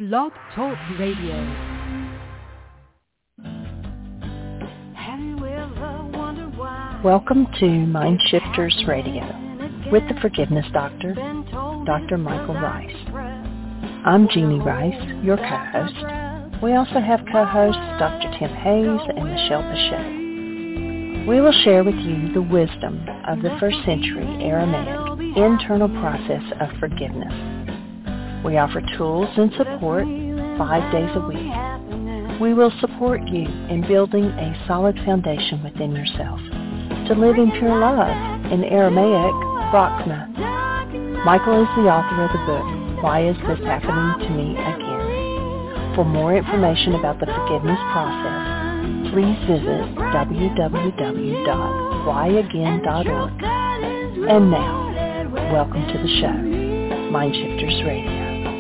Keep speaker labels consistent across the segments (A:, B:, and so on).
A: Blog Talk Radio.
B: Welcome to Mind Shifters Radio with the Forgiveness Doctor, Dr. Michael Rice. I'm Jeannie Rice, your co-host. We also have co-hosts Dr. Tim Hayes and Michelle Bechet. We will share with you the wisdom of the first century Aramaic internal process of forgiveness. We offer tools and support 5 days a week. We will support you in building a solid foundation within yourself to live in pure love, in Aramaic, Rachma. Michael is the author of the book, Why Is This Happening to Me Again? For more information about the forgiveness process, please visit www.whyagain.org. And now, welcome to the show, Mind Shifters Radio.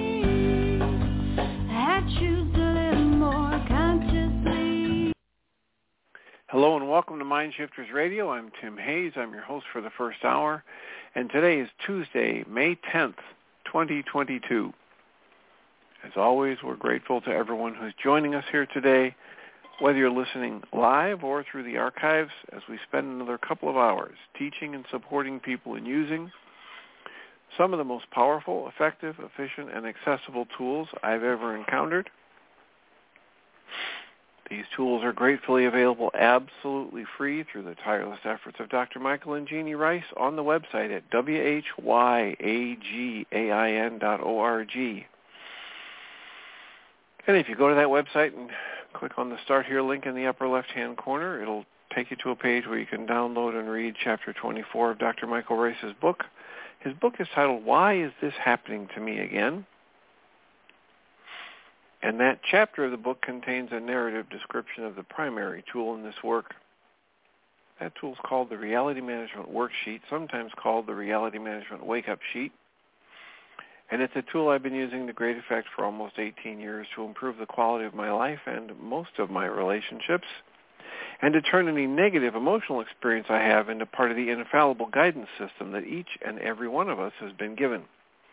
C: Hello and welcome to Mind Shifters Radio. I'm Tim Hayes. I'm your host for the first hour. And today is Tuesday, May 10th, 2022. As always, we're grateful to everyone who's joining us here today, whether you're listening live or through the archives, as we spend another couple of hours teaching and supporting people in using some of the most powerful, effective, efficient, and accessible tools I've ever encountered. These tools are gratefully available absolutely free through the tireless efforts of Dr. Michael and Jeannie Rice on the website at whyagain.org. And if you go to that website and click on the Start Here link in the upper left-hand corner, it'll take you to a page where you can download and read Chapter 24 of Dr. Michael Rice's book. His book is titled, Why Is This Happening to Me Again? And that chapter of the book contains a narrative description of the primary tool in this work. That tool is called the Reality Management Worksheet, sometimes called the Reality Management Wake-Up Sheet. And it's a tool I've been using to great effect for almost 18 years to improve the quality of my life and most of my relationships, and to turn any negative emotional experience I have into part of the infallible guidance system that each and every one of us has been given.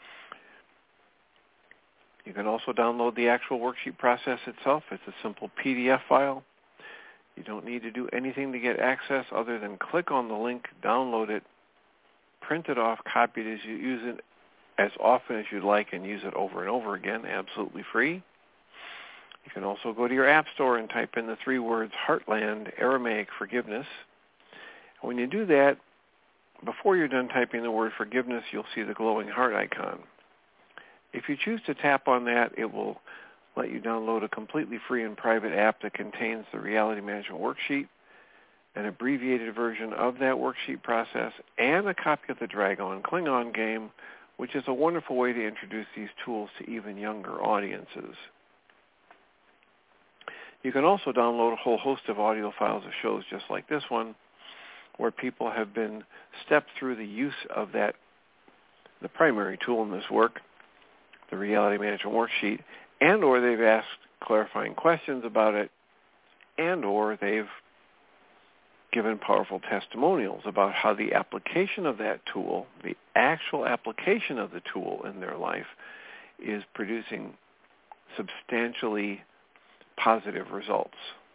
C: You can also download the actual worksheet process itself. It's a simple PDF file. You don't need to do anything to get access other than click on the link, download it, print it off, copy it as you use it as often as you'd like, and use it over and over again, absolutely free. You can also go to your app store and type in the 3 words Heartland Aramaic Forgiveness. And when you do that, before you're done typing the word forgiveness, you'll see the glowing heart icon. If you choose to tap on that, it will let you download a completely free and private app that contains the Reality Management Worksheet, an abbreviated version of that worksheet process, and a copy of the Dragon Klingon game, which is a wonderful way to introduce these tools to even younger audiences. You can also download a whole host of audio files of shows just like this one, where people have been stepped through the use of the primary tool in this work, the Reality Management Worksheet, and or they've asked clarifying questions about it, and or they've given powerful testimonials about how the application of that tool, the actual application of the tool in their life, is producing substantially positive results.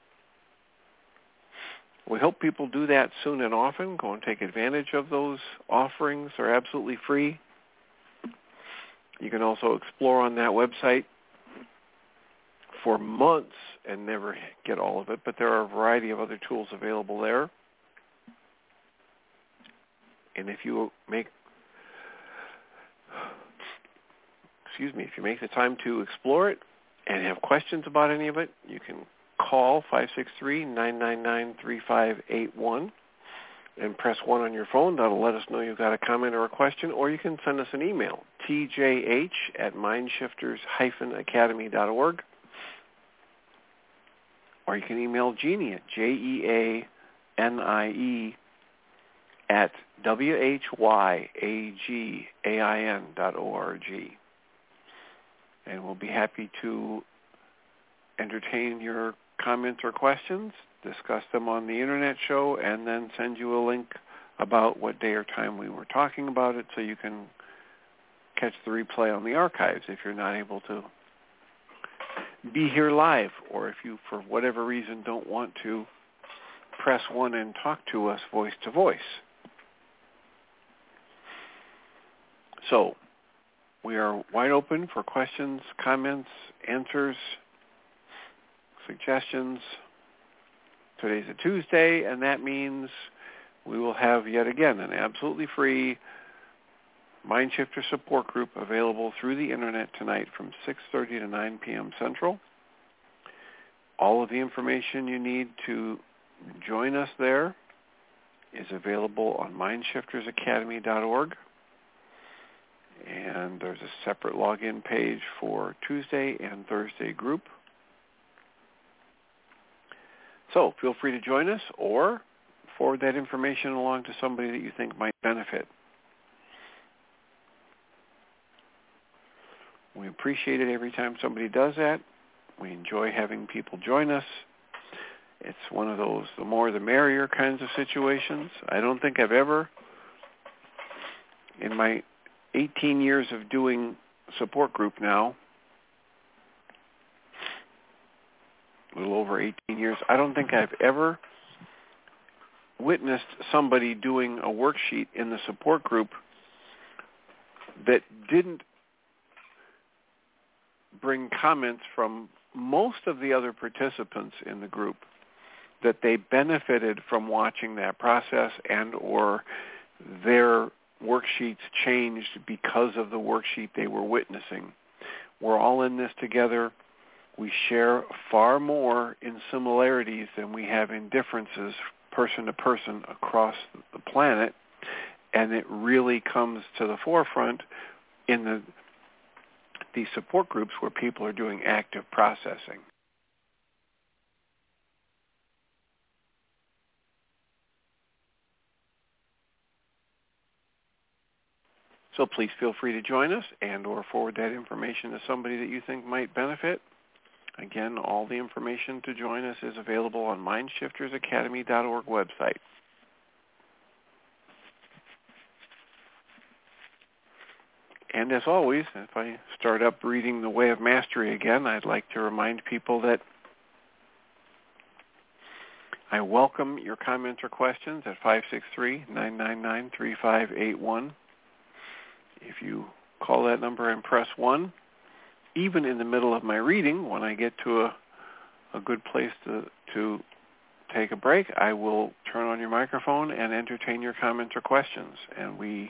C: We hope people do that soon and often. Go and take advantage of those offerings. They're absolutely free. You can also explore on that website for months and never get all of it, but there are a variety of other tools available there. And if you make the time to explore it and have questions about any of it, you can call 563-999-3581 and press 1 on your phone. That'll let us know you've got a comment or a question, or you can send us an email, tjh@mindshifters-academy.org, or you can email Jeannie at jeanie@whyagain.org. And we'll be happy to entertain your comments or questions, discuss them on the internet show, and then send you a link about what day or time we were talking about it so you can catch the replay on the archives if you're not able to be here live, or if you, for whatever reason, don't want to press 1 and talk to us voice to voice. So, we are wide open for questions, comments, answers, suggestions. Today's a Tuesday, and that means we will have yet again an absolutely free Mindshifter support group available through the internet tonight from 6:30 to 9 p.m. Central. All of the information you need to join us there is available on mindshiftersacademy.org. And there's a separate login page for Tuesday and Thursday group. So feel free to join us or forward that information along to somebody that you think might benefit. We appreciate it every time somebody does that. We enjoy having people join us. It's one of those the more the merrier kinds of situations. I don't think I've ever, in my 18 years of doing support group now, a little over 18 years, I don't think I've ever witnessed somebody doing a worksheet in the support group that didn't bring comments from most of the other participants in the group that they benefited from watching that process and or their worksheets changed because of the worksheet they were witnessing. We're all in this together. We share far more in similarities than we have in differences person to person across the planet, and it really comes to the forefront in these support groups where people are doing active processing. So please feel free to join us and or forward that information to somebody that you think might benefit. Again, all the information to join us is available on mindshiftersacademy.org website. And as always, if I start up reading The Way of Mastery again, I'd like to remind people that I welcome your comments or questions at 563-999-3581. If you call that number and press 1, even in the middle of my reading, when I get to a good place to take a break, I will turn on your microphone and entertain your comments or questions. And we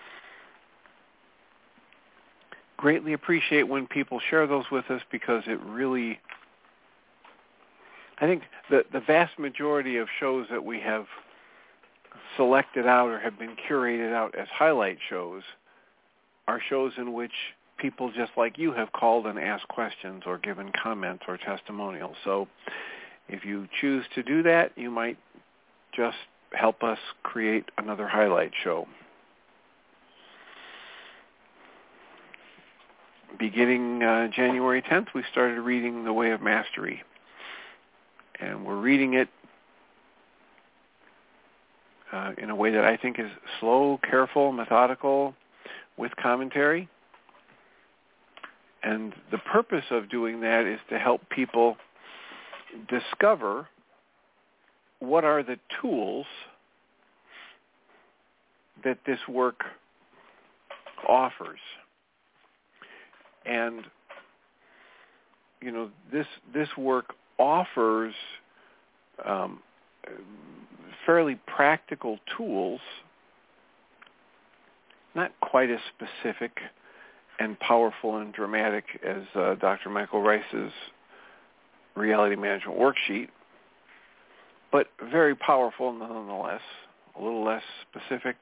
C: greatly appreciate when people share those with us because it really, I think the vast majority of shows that we have selected out or have been curated out as highlight shows are shows in which people just like you have called and asked questions or given comments or testimonials. So if you choose to do that, you might just help us create another highlight show. Beginning January 10th, we started reading The Way of Mastery. And we're reading it in a way that I think is slow, careful, methodical, with commentary. And the purpose of doing that is to help people discover what are the tools that this work offers. And, you know, this work offers fairly practical tools, not quite as specific and powerful and dramatic as Dr. Michael Rice's reality management worksheet, but very powerful nonetheless, a little less specific,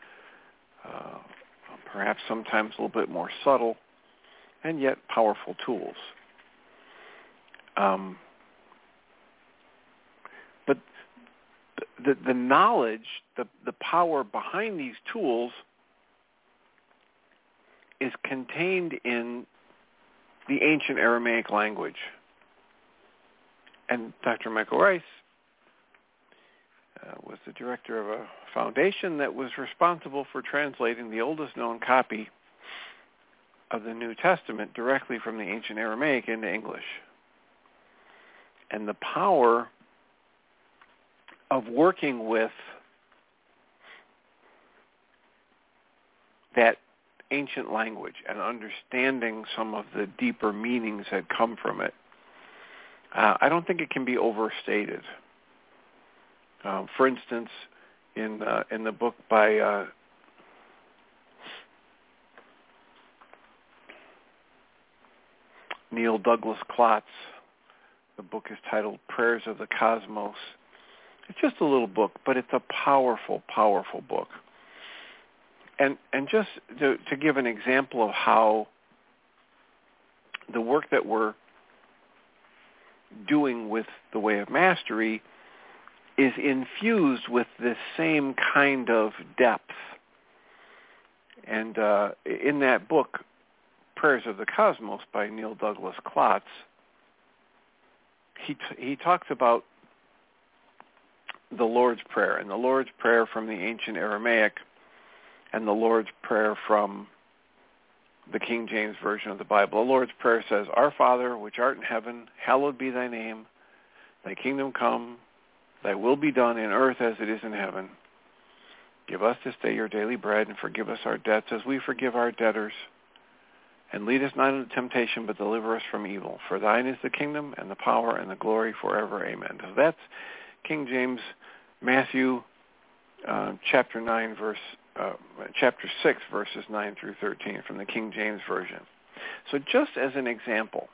C: perhaps sometimes a little bit more subtle, and yet powerful tools. But the knowledge, the power behind these tools is contained in the ancient Aramaic language. And Dr. Michael Rice was the director of a foundation that was responsible for translating the oldest known copy of the New Testament directly from the ancient Aramaic into English. And the power of working with that ancient language and understanding some of the deeper meanings that come from it, I don't think it can be overstated. For instance, in the book by Neil Douglas Klotz, the book is titled Prayers of the Cosmos. It's just a little book, but it's a powerful, powerful book. And just to give an example of how the work that we're doing with the Way of Mastery is infused with this same kind of depth. And in that book, Prayers of the Cosmos by Neil Douglas Klotz, he talks about the Lord's Prayer, and the Lord's Prayer from the ancient Aramaic, and the Lord's Prayer from the King James Version of the Bible. The Lord's Prayer says, Our Father, which art in heaven, hallowed be thy name. Thy kingdom come, thy will be done in earth as it is in heaven. Give us this day your daily bread, and forgive us our debts as we forgive our debtors. And lead us not into temptation, but deliver us from evil. For thine is the kingdom and the power and the glory forever. Amen. So that's King James, Matthew, chapter 6, verses 9 through 13 from the King James Version. So just as an example,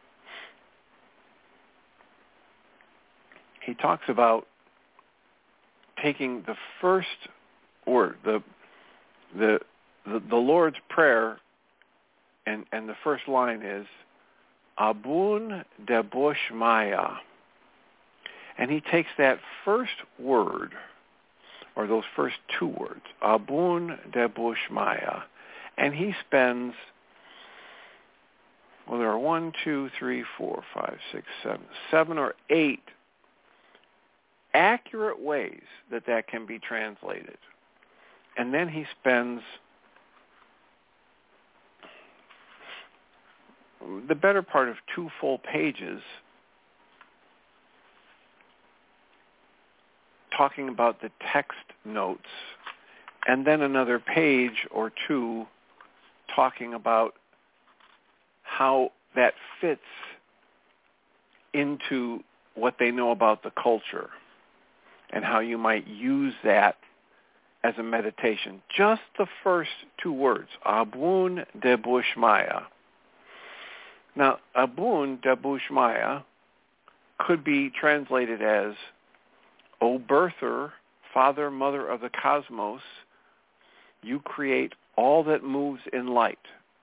C: he talks about taking the first word, the Lord's Prayer, and the first line is Abun Debo Shmaya. And he takes that first word, or those first two words, Abun Debo Shmaya, and he spends, well, there are 7 or 8 accurate ways that can be translated. And then he spends the better part of 2 full pages talking about the text notes, and then another page or 2 talking about how that fits into what they know about the culture and how you might use that as a meditation. Just the first 2 words, Abun Debo Shmaya. Now, Abun Debo Shmaya could be translated as, O birther, father, mother of the cosmos, you create all that moves in light.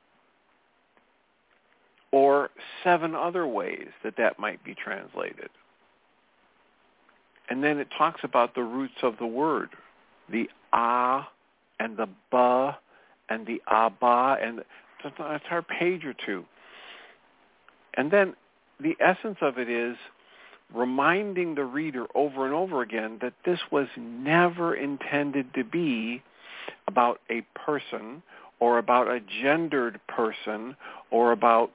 C: Or 7 other ways that might be translated. And then it talks about the roots of the word, the ah and the ba and the abba, and that's our page or 2. And then the essence of it is reminding the reader over and over again that this was never intended to be about a person or about a gendered person or about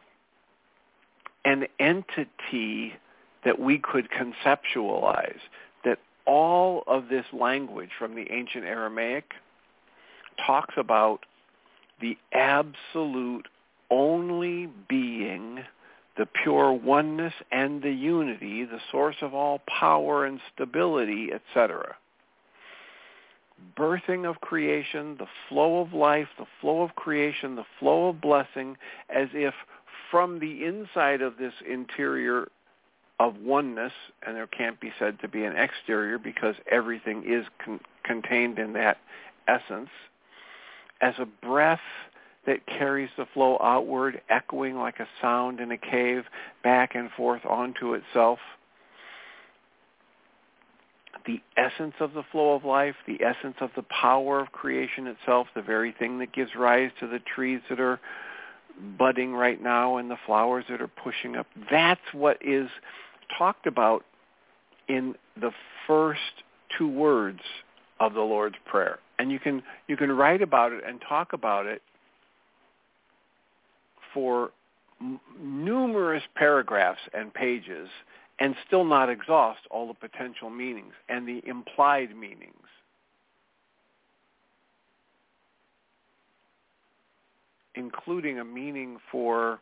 C: an entity that we could conceptualize, that all of this language from the ancient Aramaic talks about the absolute only being, the pure oneness and the unity, the source of all power and stability, etc. Birthing of creation, the flow of life, the flow of creation, the flow of blessing, as if from the inside of this interior of oneness, and there can't be said to be an exterior because everything is contained in that essence, as a breath that carries the flow outward, echoing like a sound in a cave, back and forth onto itself. The essence of the flow of life, the essence of the power of creation itself, the very thing that gives rise to the trees that are budding right now and the flowers that are pushing up. That's what is talked about in the first 2 words of the Lord's Prayer. And you can write about it and talk about it for numerous paragraphs and pages and still not exhaust all the potential meanings and the implied meanings. Including a meaning for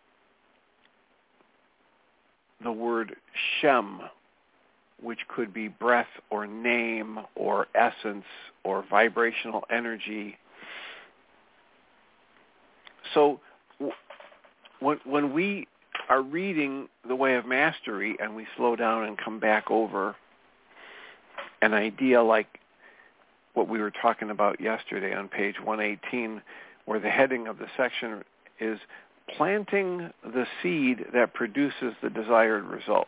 C: the word Shem, which could be breath or name or essence or vibrational energy. So when we are reading The Way of Mastery and we slow down and come back over an idea like what we were talking about yesterday on page 118, where the heading of the section is planting the seed that produces the desired result.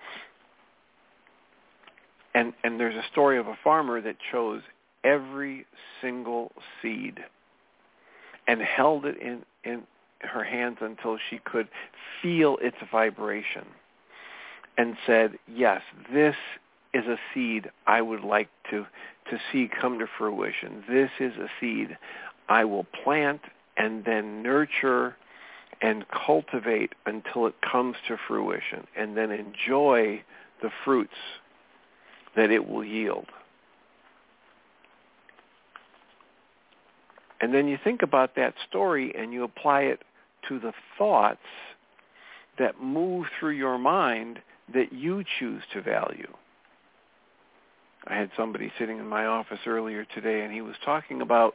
C: And there's a story of a farmer that chose every single seed and held it in her hands until she could feel its vibration and said, yes, this is a seed I would like to see come to fruition. This is a seed I will plant and then nurture and cultivate until it comes to fruition, and then enjoy the fruits that it will yield. And then you think about that story and you apply it to the thoughts that move through your mind that you choose to value. I had somebody sitting in my office earlier today, and he was talking about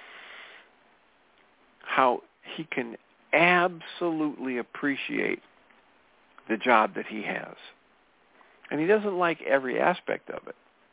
C: how he can absolutely appreciate the job that he has. And he doesn't like every aspect of it.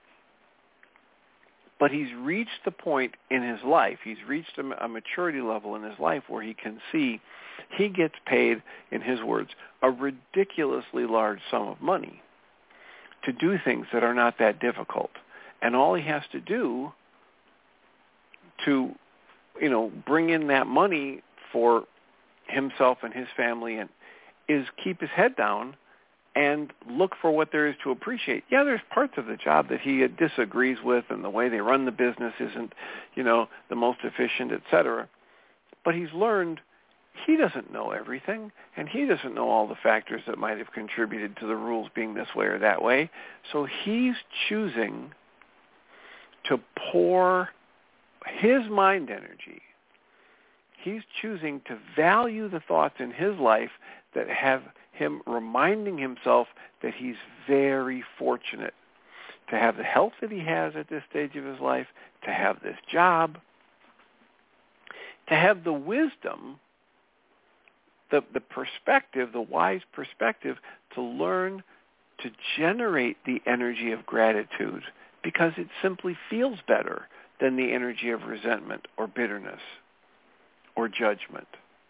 C: But he's reached the point in his life, he's reached a maturity level in his life where he can see he gets paid, in his words, a ridiculously large sum of money to do things that are not that difficult. And all he has to do to, bring in that money for himself and his family and is keep his head down and look for what there is to appreciate. Yeah, there's parts of the job that he disagrees with, and the way they run the business isn't, the most efficient, etc. But he's learned he doesn't know everything, and he doesn't know all the factors that might have contributed to the rules being this way or that way. So he's choosing to pour his mind energy. He's choosing to value the thoughts in his life that have him reminding himself that he's very fortunate to have the health that he has at this stage of his life, to have this job, to have the wisdom, the perspective, the wise perspective to learn to generate the energy of gratitude because it simply feels better than the energy of resentment or bitterness or judgment.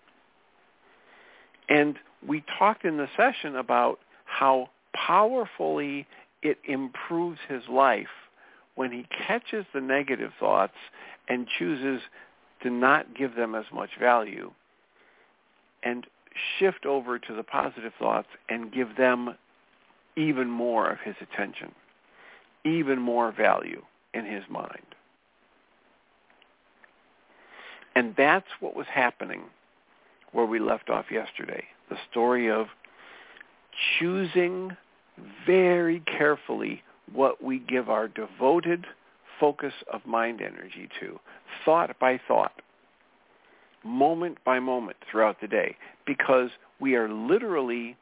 C: And we talked in the session about how powerfully it improves his life when he catches the negative thoughts and chooses to not give them as much value and shift over to the positive thoughts and give them even more of his attention, even more value in his mind. And that's what was happening where we left off yesterday. The story of choosing very carefully what we give our devoted focus of mind energy to, thought by thought, moment by moment throughout the day, because we are literally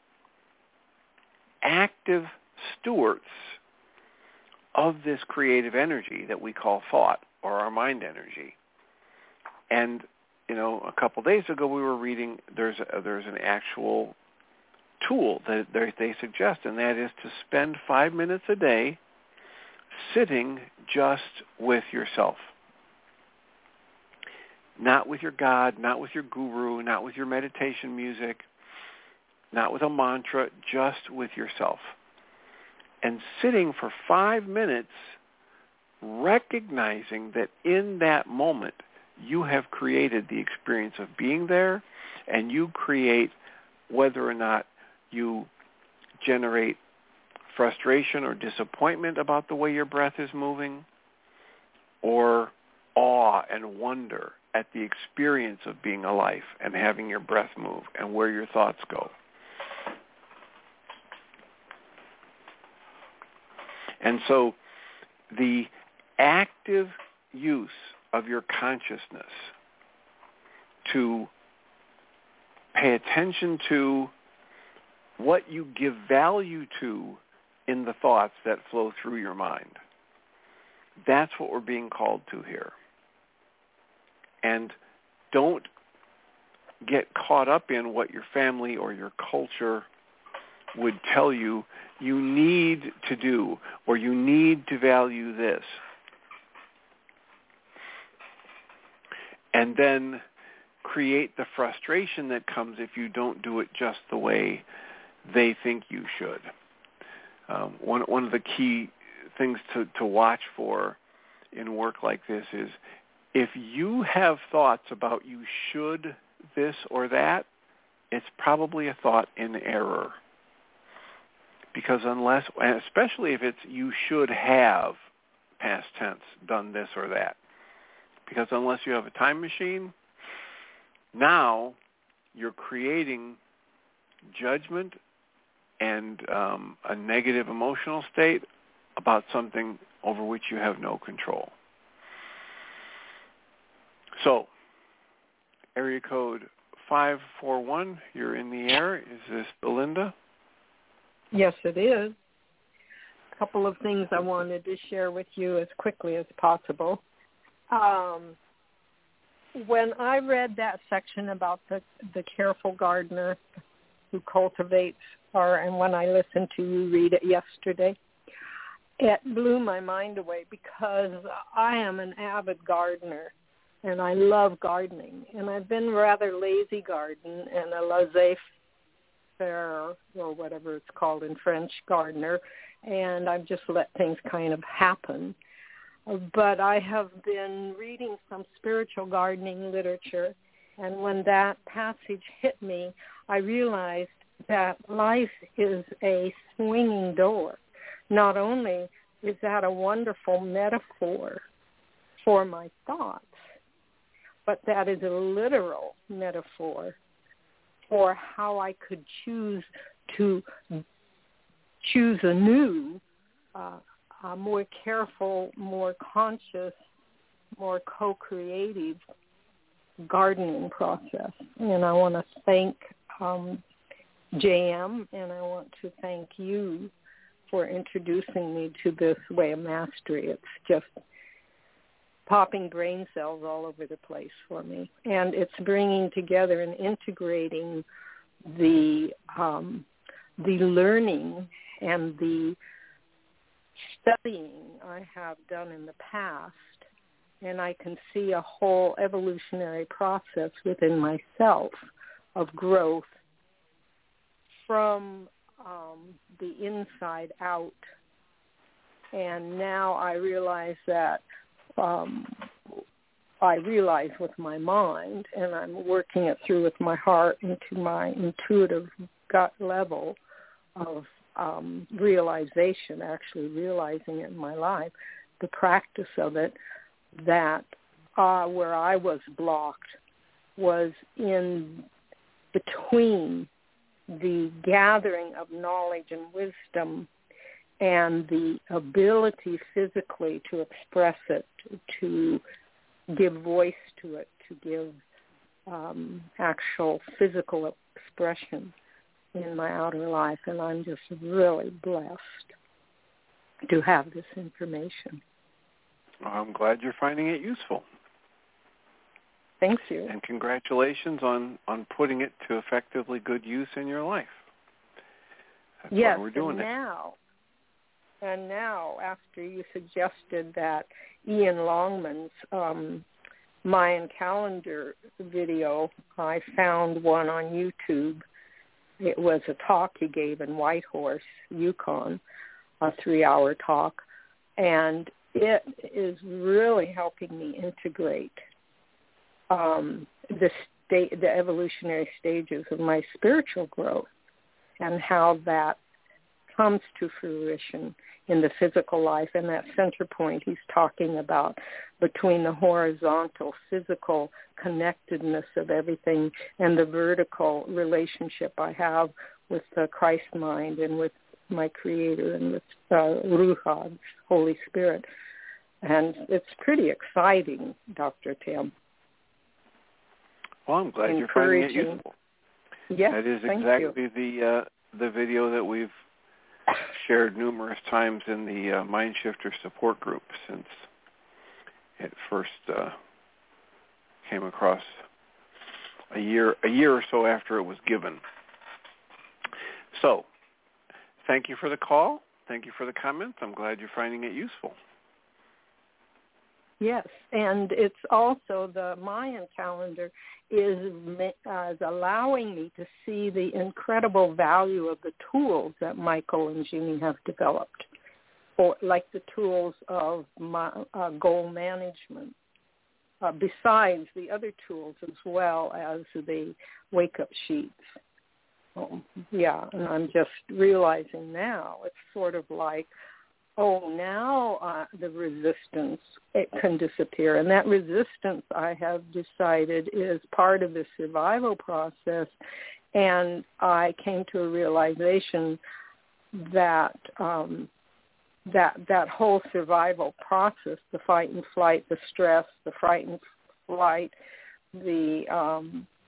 C: active stewards of this creative energy that we call thought or our mind energy. And a couple days ago we were reading there's an actual tool that they suggest, and that is to spend 5 minutes a day sitting just with yourself. Not with your God, not with your guru, not with your meditation music, not with a mantra, just with yourself. And sitting for 5 minutes, recognizing that in that moment you have created the experience of being there, and you create whether or not you generate frustration or disappointment about the way your breath is moving, or awe and wonder at the experience of being alive and having your breath move and where your thoughts go. And so the active use of your consciousness to pay attention to what you give value to in the thoughts that flow through your mind. That's what we're being called to here. And don't get caught up in what your family or your culture would tell you you need to do, or you need to value this. And then create the frustration that comes if you don't do it just the way they think you should. One of the key things to watch for in work like this is if you have thoughts about you should this or that, it's probably a thought in error. Because unless, especially if it's you should have, past tense, done this or that. Because unless you have a time machine, now you're creating judgment and a negative emotional state about something over which you have no control. So, area code 541, you're in the air. Is this Belinda?
A: Yes, it is. A couple of things I wanted to share with you as quickly as possible. When I read that section about the careful gardener who cultivates, and when I listened to you read it yesterday, it blew my mind away because I am an avid gardener and I love gardening. And I've been rather lazy garden and a laissez-faire, or whatever it's called in French, gardener, and I've just let things kind of happen. But I have been reading some spiritual gardening literature, and when that passage hit me, I realized that life is a swinging door. Not only is that a wonderful metaphor for my thoughts, but that is a literal metaphor for how I could choose anew a more careful, more conscious, more co-creative gardening process. And I want to thank JM, and I want to thank you for introducing me to this way of mastery. It's just popping brain cells all over the place for me. And it's bringing together and integrating the learning and the studying I have done in the past, and I can see a whole evolutionary process within myself of growth from the inside out. And now I realize that I realize with my mind, and I'm working it through with my heart into my intuitive gut level of realization, actually realizing it in my life, the practice of it, that where I was blocked was in between the gathering of knowledge and wisdom and the ability physically to express it, to give voice to it, to give actual physical expression in my outer life. And I'm just really blessed to have this information.
C: I'm glad you're finding it useful.
A: Thank you.
C: And congratulations on putting it to effectively good use in your life. That's
A: yes,
C: why we're doing
A: And now, after you suggested that Ian Longman's Mayan calendar video, I found one on YouTube. It was a talk he gave in Whitehorse, Yukon, a 3-hour talk, and it is really helping me integrate the evolutionary stages of my spiritual growth and how that comes to fruition in the physical life. And that center point he's talking about between the horizontal physical connectedness of everything and the vertical relationship I have with the Christ mind and with my Creator and with Ruach, Holy Spirit. And it's pretty exciting, Dr. Tim.
C: Well, I'm glad you're finding it useful.
A: Yes,
C: that is
A: thank
C: exactly
A: you.
C: the video that we've shared numerous times in the Mind Shifter support group since it first came across a year or so after it was given. So, thank you for the call. Thank you for the comments. I'm glad you're finding it useful.
A: Yes, and it's also the Mayan calendar is allowing me to see the incredible value of the tools that Michael and Jeannie have developed, or like the tools of goal management, besides the other tools as well as the wake-up sheets. And I'm just realizing now it's sort of like, now the resistance, it can disappear. And that resistance, I have decided, is part of the survival process. And I came to a realization that that whole survival process, the fight and flight, the stress, the fright and flight, the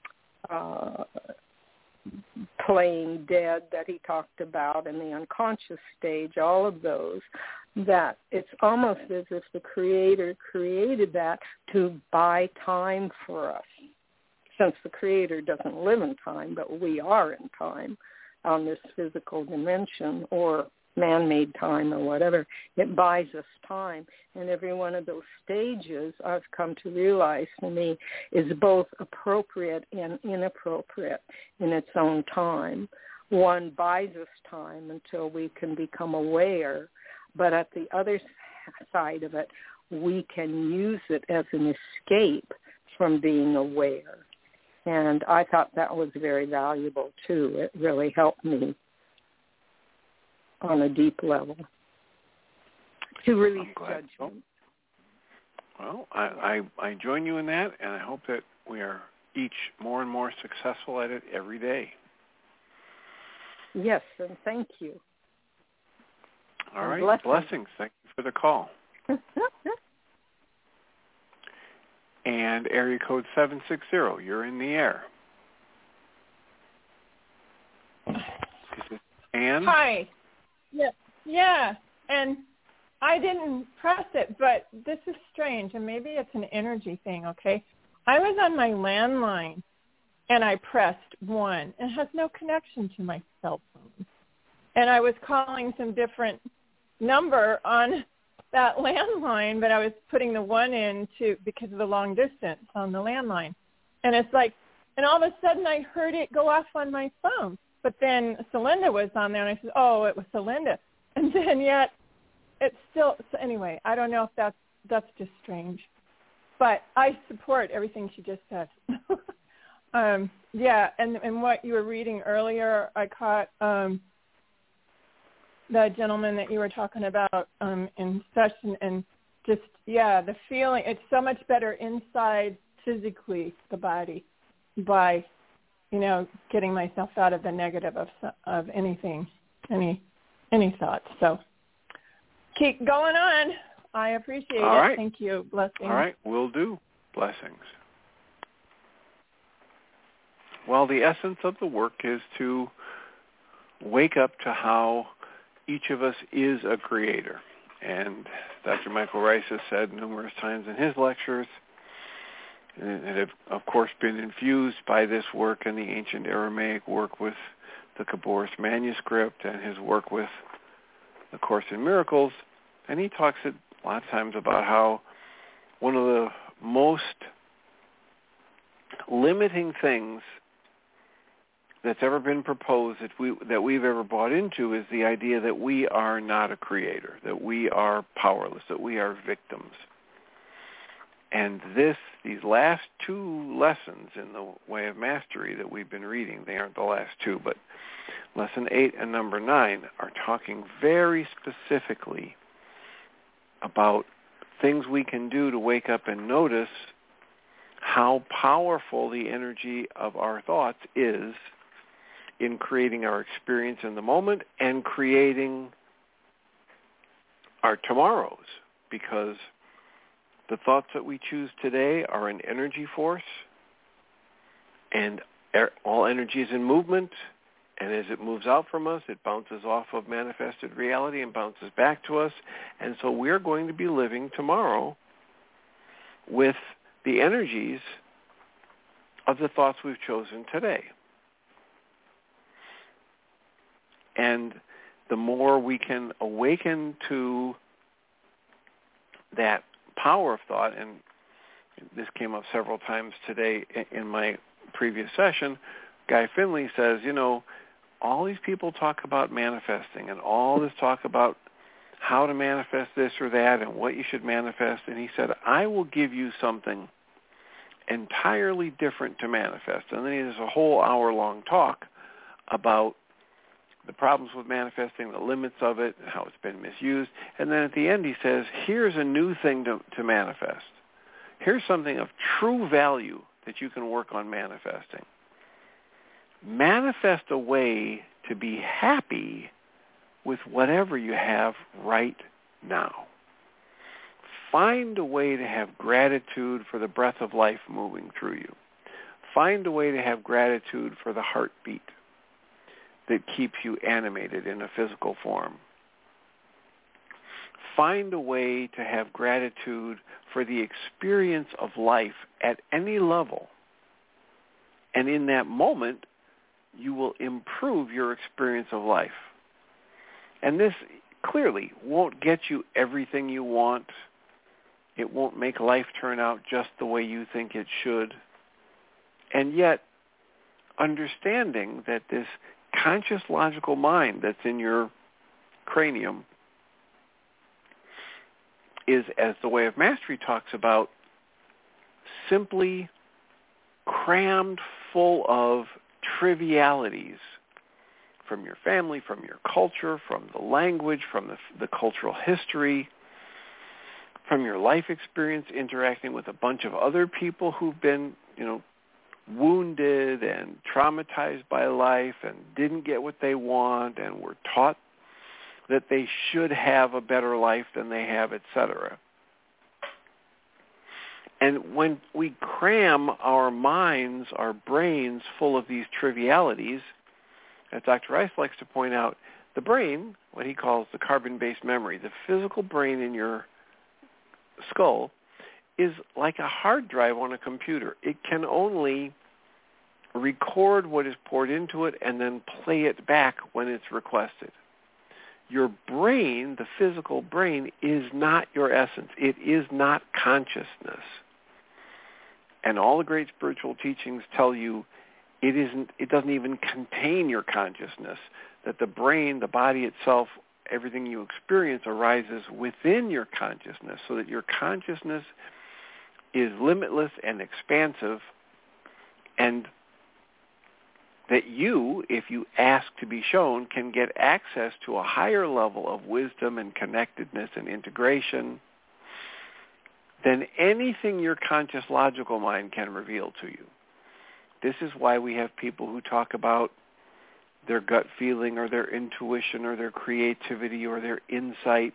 A: playing dead that he talked about and the unconscious stage, all of those, that it's almost as if the Creator created that to buy time for us. Since the Creator doesn't live in time, but we are in time on this physical dimension, or man-made time or whatever, it buys us time. And every one of those stages, I've come to realize, for me, is both appropriate and inappropriate in its own time. One buys us time until we can become aware, but at the other side of it, we can use it as an escape from being aware. And I thought that was very valuable, too. It really helped me on a deep level to release judgment.
C: Well, I join you in that, and I hope that we are each more and more successful at it every day.
A: Yes, and thank you.
C: All right, blessings. Thank you for the call. And area code 760, you're in the air. Is it Anne?
D: Hi. Yeah, and I didn't press it, but this is strange, and maybe it's an energy thing, okay? I was on my landline, and I pressed 1. It has no connection to my cell phone. And I was calling some different number on that landline, but I was putting the 1 in because of the long distance on the landline. And it's like, and all of a sudden I heard it go off on my phone. But then Celinda was on there, and I said, oh, it was Celinda. And then yet it's still, so anyway, I don't know if that's just strange. But I support everything she just said. Yeah, and what you were reading earlier, I caught the gentleman that you were talking about in session, and just, the feeling, it's so much better inside physically, the body, by getting myself out of the negative of anything, any thoughts. So keep going on. I appreciate
C: All
D: it.
C: Right.
D: Thank you. Blessings.
C: All right, will do. Blessings. Well, the essence of the work is to wake up to how each of us is a creator. And Dr. Michael Rice has said numerous times in his lectures, and it have, of course, been infused by this work and the ancient Aramaic work with the Khabouris manuscript and his work with the Course in Miracles. And he talks a lot of times about how one of the most limiting things that's ever been proposed that we've ever bought into is the idea that we are not a creator, that we are powerless, that we are victims. And these last two lessons in the Way of Mastery that we've been reading, they aren't the last two, but Lesson 8 and number 9 are talking very specifically about things we can do to wake up and notice how powerful the energy of our thoughts is in creating our experience in the moment and creating our tomorrows, because the thoughts that we choose today are an energy force, and all energy is in movement, and as it moves out from us, it bounces off of manifested reality and bounces back to us. And so we're going to be living tomorrow with the energies of the thoughts we've chosen today. And the more we can awaken to that power of thought, and this came up several times today in my previous session, Guy Finley says, all these people talk about manifesting and all this talk about how to manifest this or that and what you should manifest. And he said, I will give you something entirely different to manifest. And then he does a whole hour-long talk about the problems with manifesting, the limits of it, how it's been misused. And then at the end he says, here's a new thing to manifest. Here's something of true value that you can work on manifesting. Manifest a way to be happy with whatever you have right now. Find a way to have gratitude for the breath of life moving through you. Find a way to have gratitude for the heartbeat that keeps you animated in a physical form. Find a way to have gratitude for the experience of life at any level. And in that moment, you will improve your experience of life. And this clearly won't get you everything you want. It won't make life turn out just the way you think it should. And yet, understanding that this conscious logical mind that's in your cranium is, as the Way of Mastery talks about, simply crammed full of trivialities from your family, from your culture, from the language, from the cultural history, from your life experience interacting with a bunch of other people who've been, wounded and traumatized by life and didn't get what they want and were taught that they should have a better life than they have, etc. And when we cram our minds, our brains full of these trivialities, as Dr. Rice likes to point out, the brain, what he calls the carbon-based memory, the physical brain in your skull, is like a hard drive on a computer. It can only record what is poured into it and then play it back when it's requested. Your brain, the physical brain, is not your essence. It is not consciousness. And all the great spiritual teachings tell you it doesn't even contain your consciousness, that the brain, the body itself, everything you experience arises within your consciousness, so that your consciousness is limitless and expansive, and that you, if you ask to be shown, can get access to a higher level of wisdom and connectedness and integration than anything your conscious logical mind can reveal to you. This is why we have people who talk about their gut feeling or their intuition or their creativity or their insight.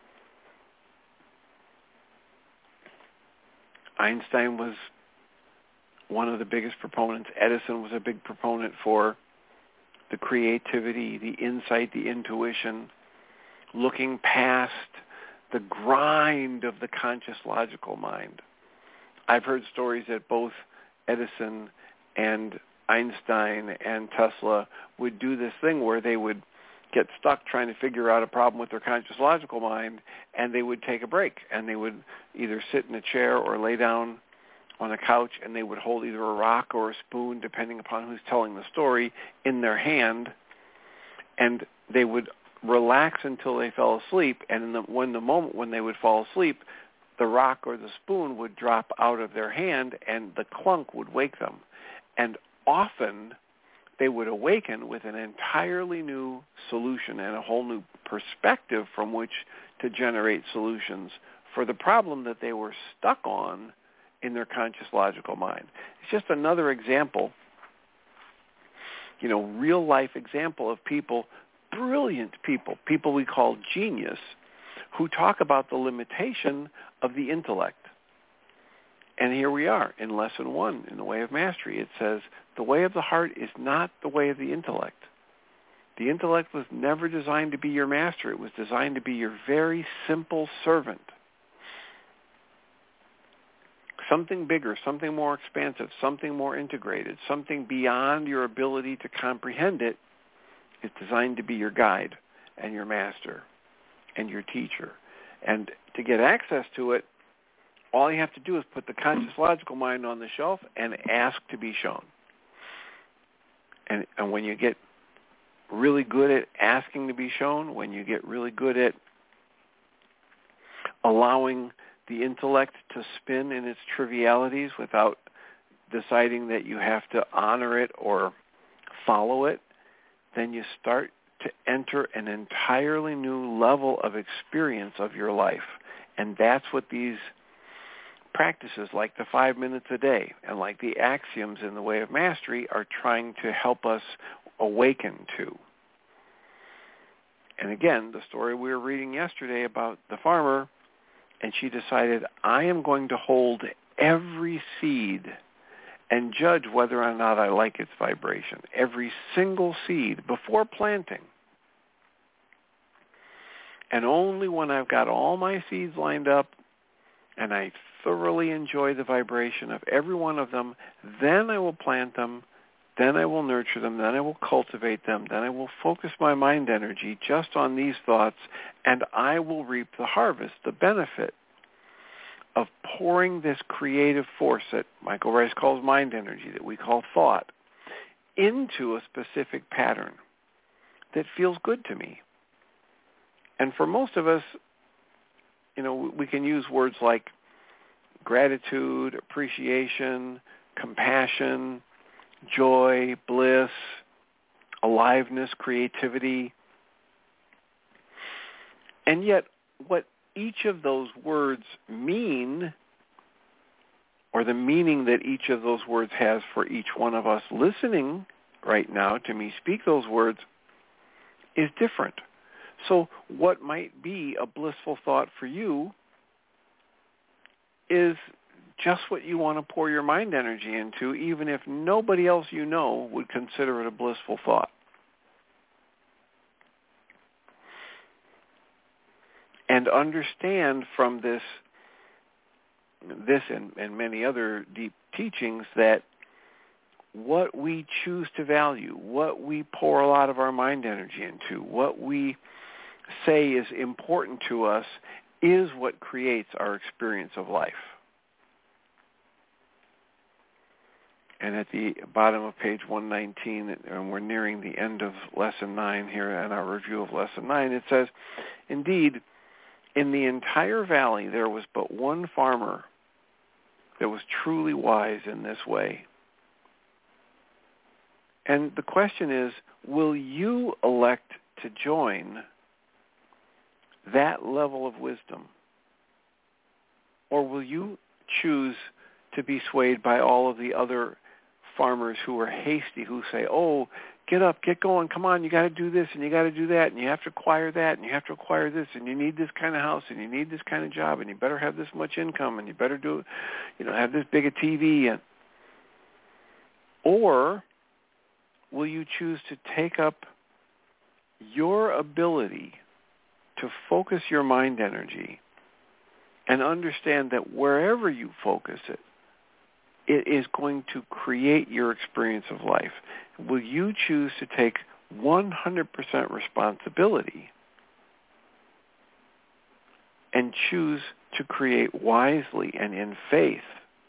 C: Einstein was one of the biggest proponents. Edison was a big proponent for the creativity, the insight, the intuition, looking past the grind of the conscious logical mind. I've heard stories that both Edison and Einstein and Tesla would do this thing where they would get stuck trying to figure out a problem with their conscious logical mind, and they would take a break, and they would either sit in a chair or lay down on a couch, and they would hold either a rock or a spoon, depending upon who's telling the story, in their hand, and they would relax until they fell asleep, and in the moment when they would fall asleep, the rock or the spoon would drop out of their hand and the clunk would wake them. And often they would awaken with an entirely new solution and a whole new perspective from which to generate solutions for the problem that they were stuck on in their conscious logical mind. It's just another example, real life example of people, brilliant people we call genius, who talk about the limitation of the intellect. And here we are in Lesson 1 in the Way of Mastery. It says, the way of the heart is not the way of the intellect. The intellect was never designed to be your master. It was designed to be your very simple servant. Something bigger, something more expansive, something more integrated, something beyond your ability to comprehend it is designed to be your guide and your master and your teacher. And to get access to it, all you have to do is put the conscious logical mind on the shelf and ask to be shown. And when you get really good at asking to be shown, when you get really good at allowing the intellect to spin in its trivialities without deciding that you have to honor it or follow it, then you start to enter an entirely new level of experience of your life. And that's what these practices like the 5 minutes a day and like the axioms in the Way of Mastery are trying to help us awaken to. And again, the story we were reading yesterday about the farmer, and she decided, I am going to hold every seed and judge whether or not I like its vibration, every single seed before planting. And only when I've got all my seeds lined up and I thoroughly enjoy the vibration of every one of them, then I will plant them, then I will nurture them, then I will cultivate them, then I will focus my mind energy just on these thoughts, and I will reap the harvest, the benefit of pouring this creative force that Michael Rice calls mind energy, that we call thought, into a specific pattern that feels good to me. And for most of us, we can use words like gratitude, appreciation, compassion, joy, bliss, aliveness, creativity. And yet, what each of those words mean, or the meaning that each of those words has for each one of us listening right now to me speak those words, is different. So what might be a blissful thought for you is just what you want to pour your mind energy into, even if nobody else you know would consider it a blissful thought. And understand from this and many other deep teachings that what we choose to value, what we pour a lot of our mind energy into, what we say is important to us is what creates our experience of life. And at the bottom of page 119, and we're nearing the end of Lesson 9 here in our review of Lesson 9, it says, indeed, in the entire valley there was but one farmer that was truly wise in this way. And the question is, will you elect to join that level of wisdom? Or will you choose to be swayed by all of the other farmers who are hasty, who say, oh, get up, get going, come on, you got to do this and you got to do that and you have to acquire that and you have to acquire this and you need this kind of house and you need this kind of job and you better have this much income and you better do, have this big a TV. Or will you choose to take up your ability to focus your mind energy and understand that wherever you focus it, it is going to create your experience of life? Will you choose to take 100% responsibility and choose to create wisely and in faith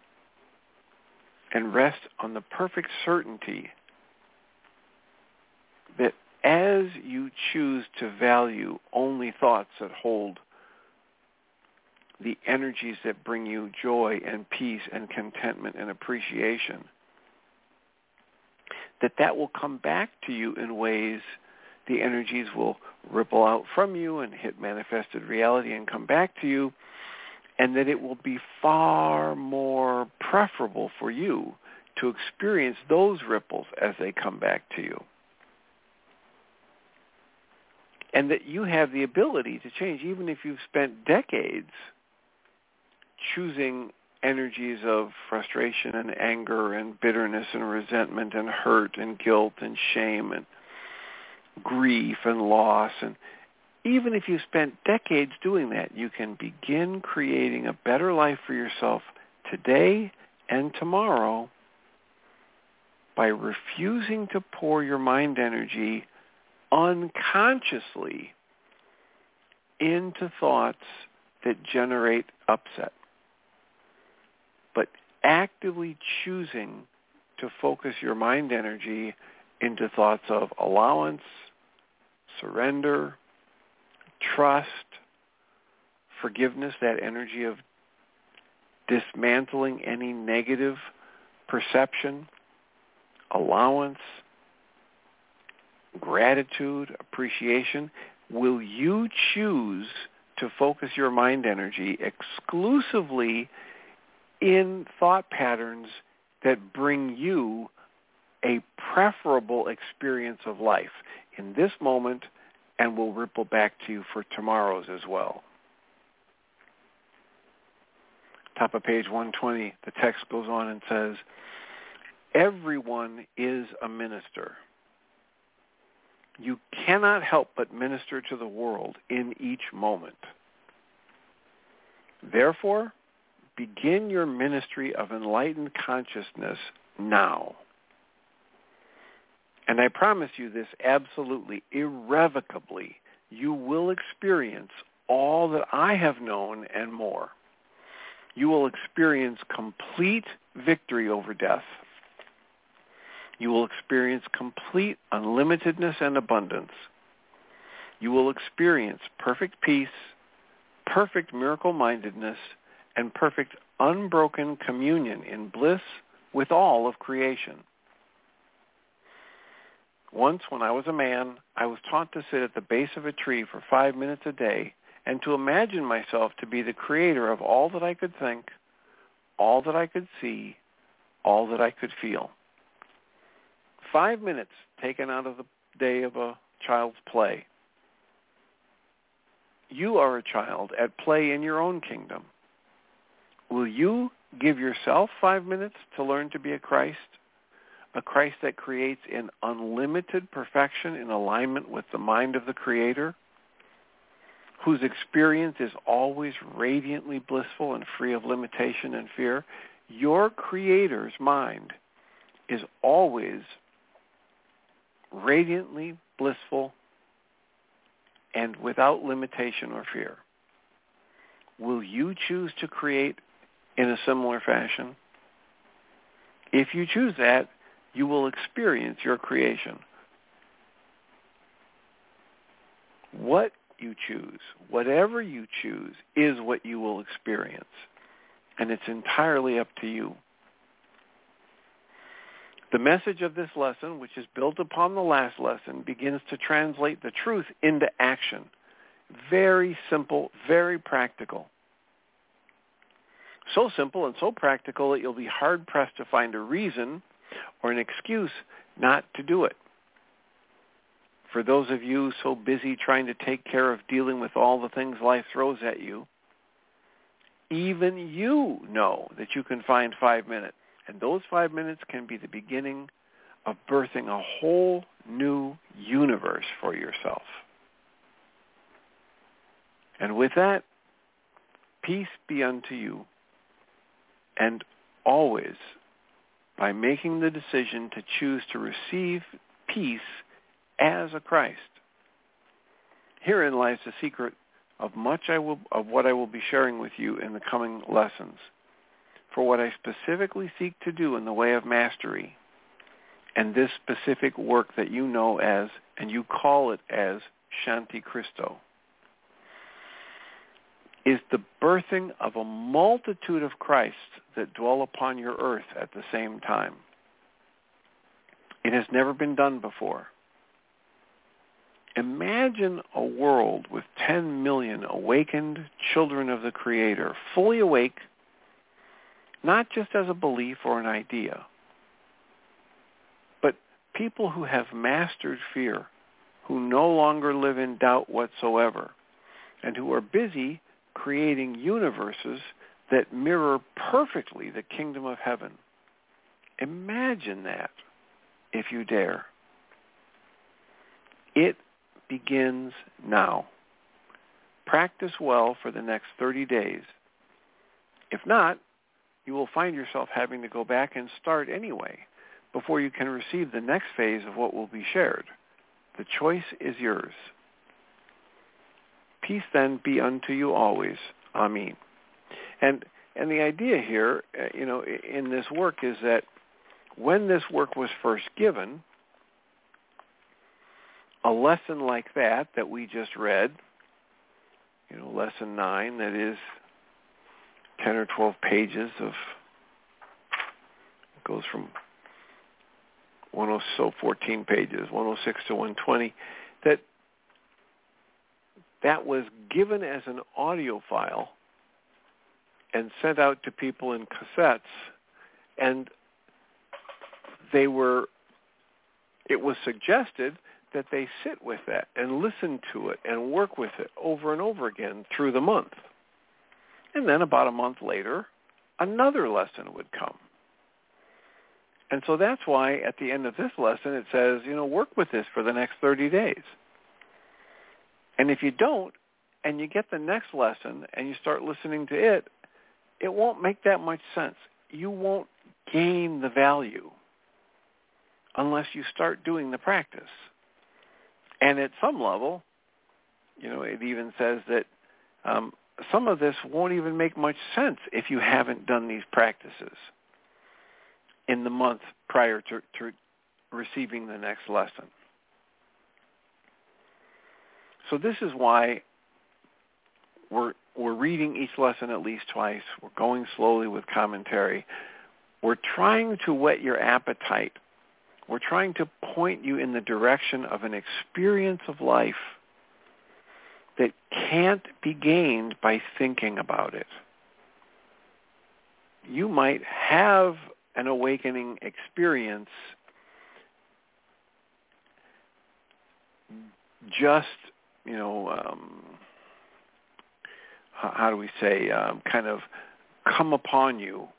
C: and rest on the perfect certainty that as you choose to value only thoughts that hold the energies that bring you joy and peace and contentment and appreciation, that will come back to you in ways. The energies will ripple out from you and hit manifested reality and come back to you, and that it will be far more preferable for you to experience those ripples as they come back to you. And that you have the ability to change, even if you've spent decades choosing energies of frustration and anger and bitterness and resentment and hurt and guilt and shame and grief and loss. And even if you spent decades doing that, you can begin creating a better life for yourself today and tomorrow by refusing to pour your mind energy unconsciously into thoughts that generate upset, but actively choosing to focus your mind energy into thoughts of allowance, surrender, trust, forgiveness, that energy of dismantling any negative perception, allowance, gratitude, appreciation. Will you choose to focus your mind energy exclusively in thought patterns that bring you a preferable experience of life in this moment and will ripple back to you for tomorrow's as well? Top of page 120, the text goes on and says, everyone is a minister. You cannot help but minister to the world in each moment. Therefore, begin your ministry of enlightened consciousness now. And I promise you this absolutely, irrevocably, you will experience all that I have known and more. You will experience complete victory over death. You will experience complete unlimitedness and abundance. You will experience perfect peace, perfect miracle-mindedness, and perfect unbroken communion in bliss with all of creation. Once, when I was a man, I was taught to sit at the base of a tree for 5 minutes a day and to imagine myself to be the creator of all that I could think, all that I could see, all that I could feel. 5 minutes taken out of the day of a child's play. You are a child at play in your own kingdom. Will you give yourself 5 minutes to learn to be a Christ that creates in unlimited perfection in alignment with the mind of the Creator, whose experience is always radiantly blissful and free of limitation and fear? Your Creator's mind is always radiantly blissful and without limitation or fear. Will you choose to create in a similar fashion? If you choose that, you will experience your creation. What you choose, whatever you choose, is what you will experience. And it's entirely up to you. The message of this lesson, which is built upon the last lesson, begins to translate the truth into action. Very simple, very practical. So simple and so practical that you'll be hard-pressed to find a reason or an excuse not to do it. For those of you so busy trying to take care of dealing with all the things life throws at you, even you know that you can find 5 minutes. And those 5 minutes can be the beginning of birthing a whole new universe for yourself. And with that, peace be unto you. And always, by making the decision to choose to receive peace as a Christ. Herein lies the secret of what I will be sharing with you in the coming lessons. For what I specifically seek to do in the way of mastery, and this specific work that you know as, and you call it as, Shanti Christo. is the birthing of a multitude of Christs that dwell upon your earth at the same time. It has never been done before. Imagine a world with 10 million awakened children of the Creator, fully awake, not just as a belief or an idea, but people who have mastered fear, who no longer live in doubt whatsoever, and who are busy creating universes that mirror perfectly the kingdom of heaven. Imagine that, if you dare. It begins now. Practice well for the next 30 days. If not, you will find yourself having to go back and start anyway before you can receive the next phase of what will be shared. The choice is yours. Peace then be unto you always. Amen. And the idea here, in this work is that when this work was first given, a lesson like that we just read, lesson 9, that is 10 or 12 pages of, it goes from 14 pages, 106 to 120, that was given as an audio file and sent out to people in cassettes, and it was suggested that they sit with that and listen to it and work with it over and over again through the month. And then about a month later, another lesson would come. And so that's why at the end of this lesson it says, work with this for the next 30 days. And if you don't, and you get the next lesson and you start listening to it, it won't make that much sense. You won't gain the value unless you start doing the practice. And at some level, it even says that some of this won't even make much sense if you haven't done these practices in the month prior to receiving the next lesson. So this is why we're reading each lesson at least twice. We're going slowly with commentary. We're trying to whet your appetite. We're trying to point you in the direction of an experience of life that can't be gained by thinking about it. You might have an awakening experience just, how do we say, kind of come upon you.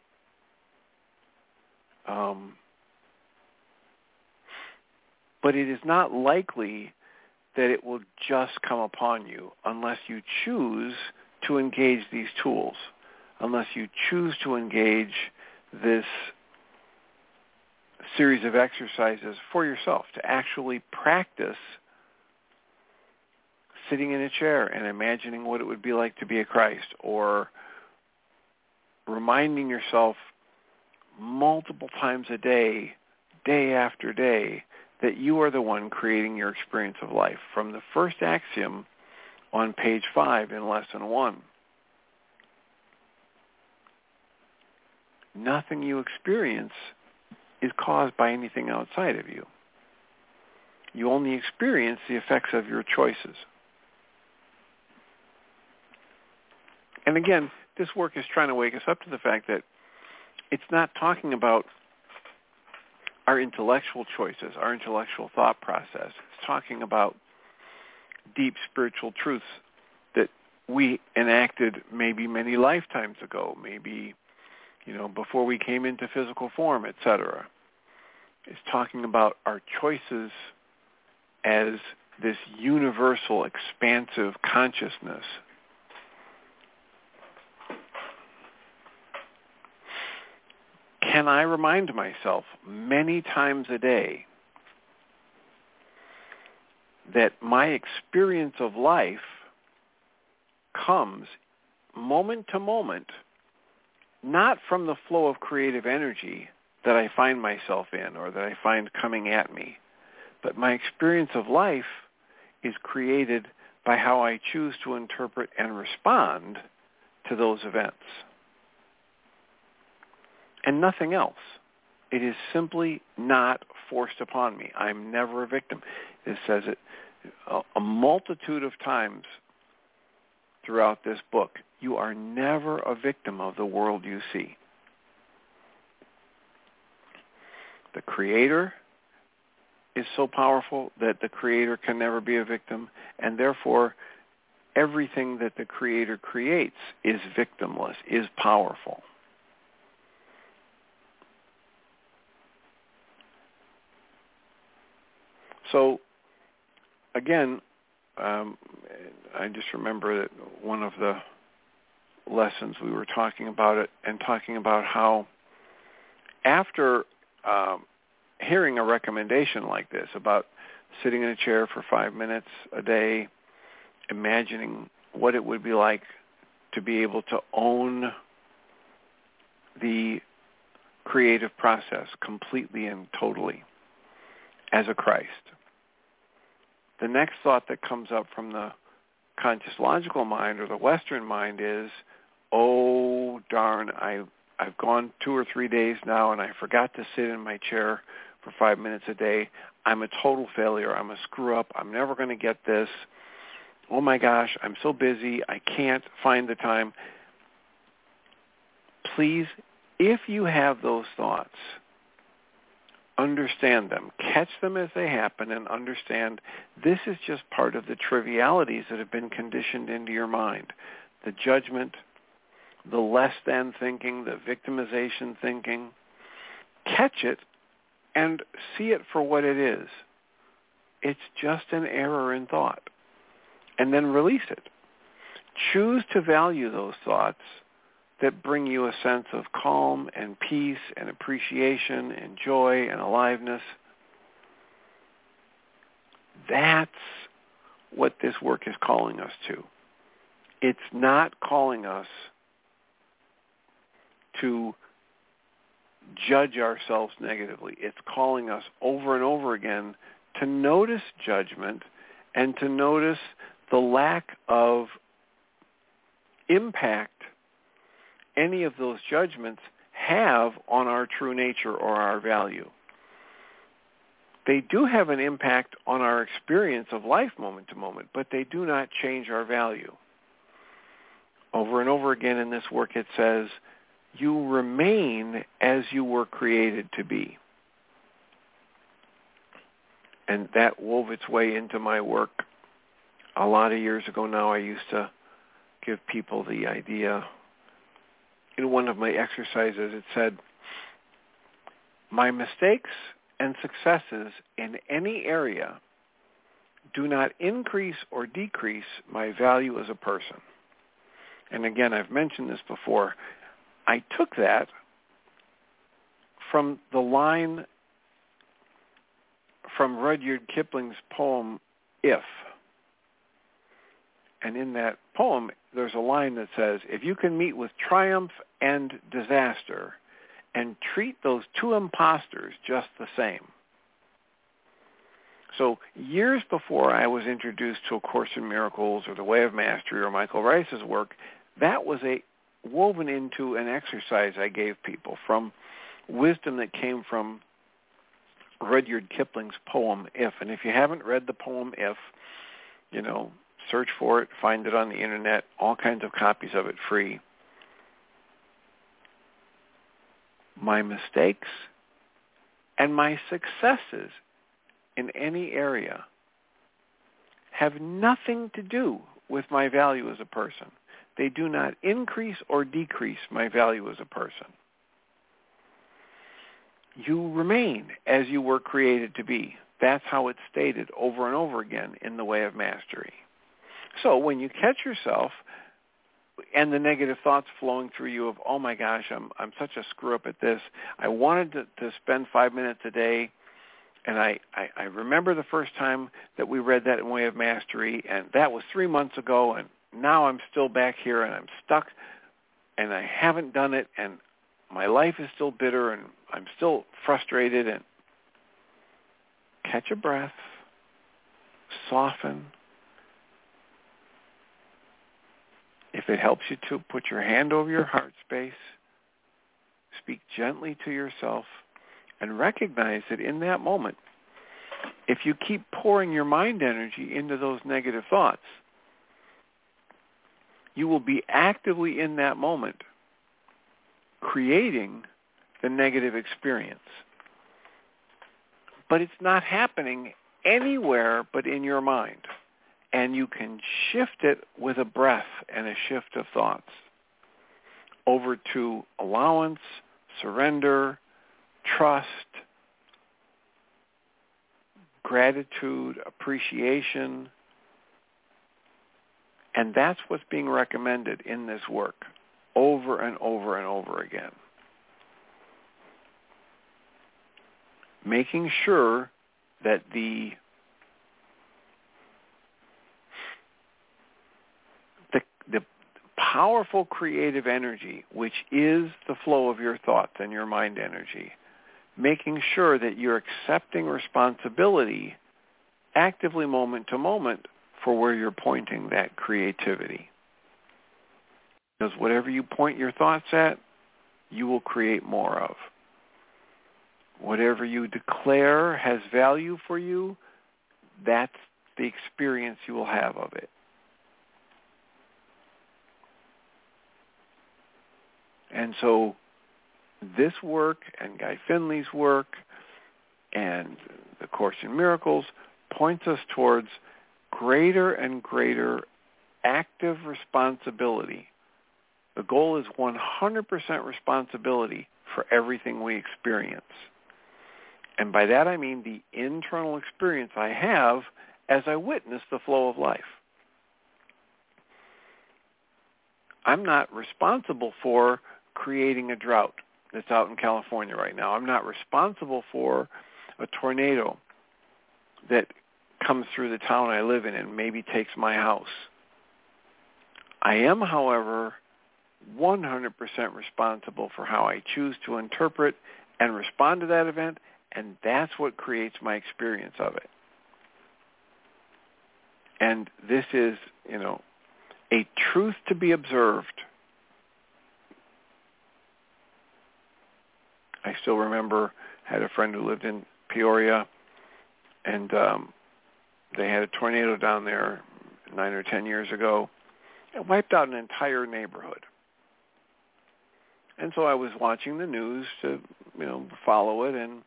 C: But it is not likely that it will just come upon you unless you choose to engage these tools, unless you choose to engage this series of exercises for yourself, to actually practice sitting in a chair and imagining what it would be like to be a Christ, or reminding yourself multiple times a day, day after day, that you are the one creating your experience of life, from the first axiom on page 5 in lesson 1. Nothing you experience is caused by anything outside of you. You only experience the effects of your choices. And again, this work is trying to wake us up to the fact that it's not talking about our intellectual choices, our intellectual thought process. It's talking about deep spiritual truths that we enacted maybe many lifetimes ago, maybe, before we came into physical form, etc. It's talking about our choices as this universal, expansive consciousness. Can I remind myself many times a day that my experience of life comes moment to moment, not from the flow of creative energy that I find myself in or that I find coming at me, but my experience of life is created by how I choose to interpret and respond to those events. And nothing else. It is simply not forced upon me. I'm never a victim. It says it a multitude of times throughout this book. You are never a victim of the world you see. The Creator is so powerful that the Creator can never be a victim, and therefore everything that the Creator creates is victimless, is powerful. So, again, I just remember that one of the lessons we were talking about it and talking about how after hearing a recommendation like this about sitting in a chair for 5 minutes a day, imagining what it would be like to be able to own the creative process completely and totally as a Christ. The next thought that comes up from the conscious logical mind or the Western mind is, oh, darn, I've gone 2 or 3 days now and I forgot to sit in my chair for 5 minutes a day. I'm a total failure. I'm a screw-up. I'm never going to get this. Oh, my gosh, I'm so busy. I can't find the time. Please, if you have those thoughts, understand them, catch them as they happen, and understand this is just part of the trivialities that have been conditioned into your mind. The judgment, the less than thinking, the victimization thinking. Catch it and see it for what it is. It's just an error in thought. And then release it. Choose to value those thoughts that bring you a sense of calm and peace and appreciation and joy and aliveness. That's what this work is calling us to. It's not calling us to judge ourselves negatively. It's calling us over and over again to notice judgment and to notice the lack of impact any of those judgments have on our true nature or our value. They do have an impact on our experience of life moment to moment, but they do not change our value. Over and over again in this work it says, you remain as you were created to be. And that wove its way into my work. A lot of years ago now, I used to give people the idea. In one of my exercises, it said, my mistakes and successes in any area do not increase or decrease my value as a person. And again, I've mentioned this before. I took that from the line from Rudyard Kipling's poem, If. And in that poem, there's a line that says, if you can meet with triumph and disaster and treat those two imposters just the same. So years before I was introduced to A Course in Miracles or The Way of Mastery or Michael Rice's work, that was woven into an exercise I gave people from wisdom that came from Rudyard Kipling's poem, If. And if you haven't read the poem, If, search for it, find it on the internet, all kinds of copies of it free. My mistakes and my successes in any area have nothing to do with my value as a person. They do not increase or decrease my value as a person. You remain as you were created to be. That's how it's stated over and over again in The Way of Mastery. So when you catch yourself and the negative thoughts flowing through you of, oh my gosh, I'm such a screw up at this. I wanted to spend 5 minutes a day, and I remember the first time that we read that in Way of Mastery, and that was 3 months ago, and now I'm still back here, and I'm stuck, and I haven't done it, and my life is still bitter, and I'm still frustrated, and catch a breath, soften. If if it helps you to put your hand over your heart space, speak gently to yourself, and recognize that in that moment, if you keep pouring your mind energy into those negative thoughts, you will be actively in that moment creating the negative experience. But it's not happening anywhere but in your mind. And you can shift it with a breath and a shift of thoughts over to allowance, surrender, trust, gratitude, appreciation. And that's what's being recommended in this work over and over and over again. Making sure that the powerful creative energy, which is the flow of your thoughts and your mind energy, making sure that you're accepting responsibility actively moment to moment for where you're pointing that creativity. Because whatever you point your thoughts at, you will create more of. Whatever you declare has value for you, that's the experience you will have of it. And so this work and Guy Finley's work and the Course in Miracles points us towards greater and greater active responsibility. The goal is 100% responsibility for everything we experience. And by that I mean the internal experience I have as I witness the flow of life. I'm not responsible for creating a drought that's out in California right now. I'm not responsible for a tornado that comes through the town I live in and maybe takes my house. I am, however, 100% responsible for how I choose to interpret and respond to that event, and that's what creates my experience of it. And this is, a truth to be observed. I still remember, I had a friend who lived in Peoria, and they had a tornado down there 9 or 10 years ago. It wiped out an entire neighborhood. And so I was watching the news to, follow it, and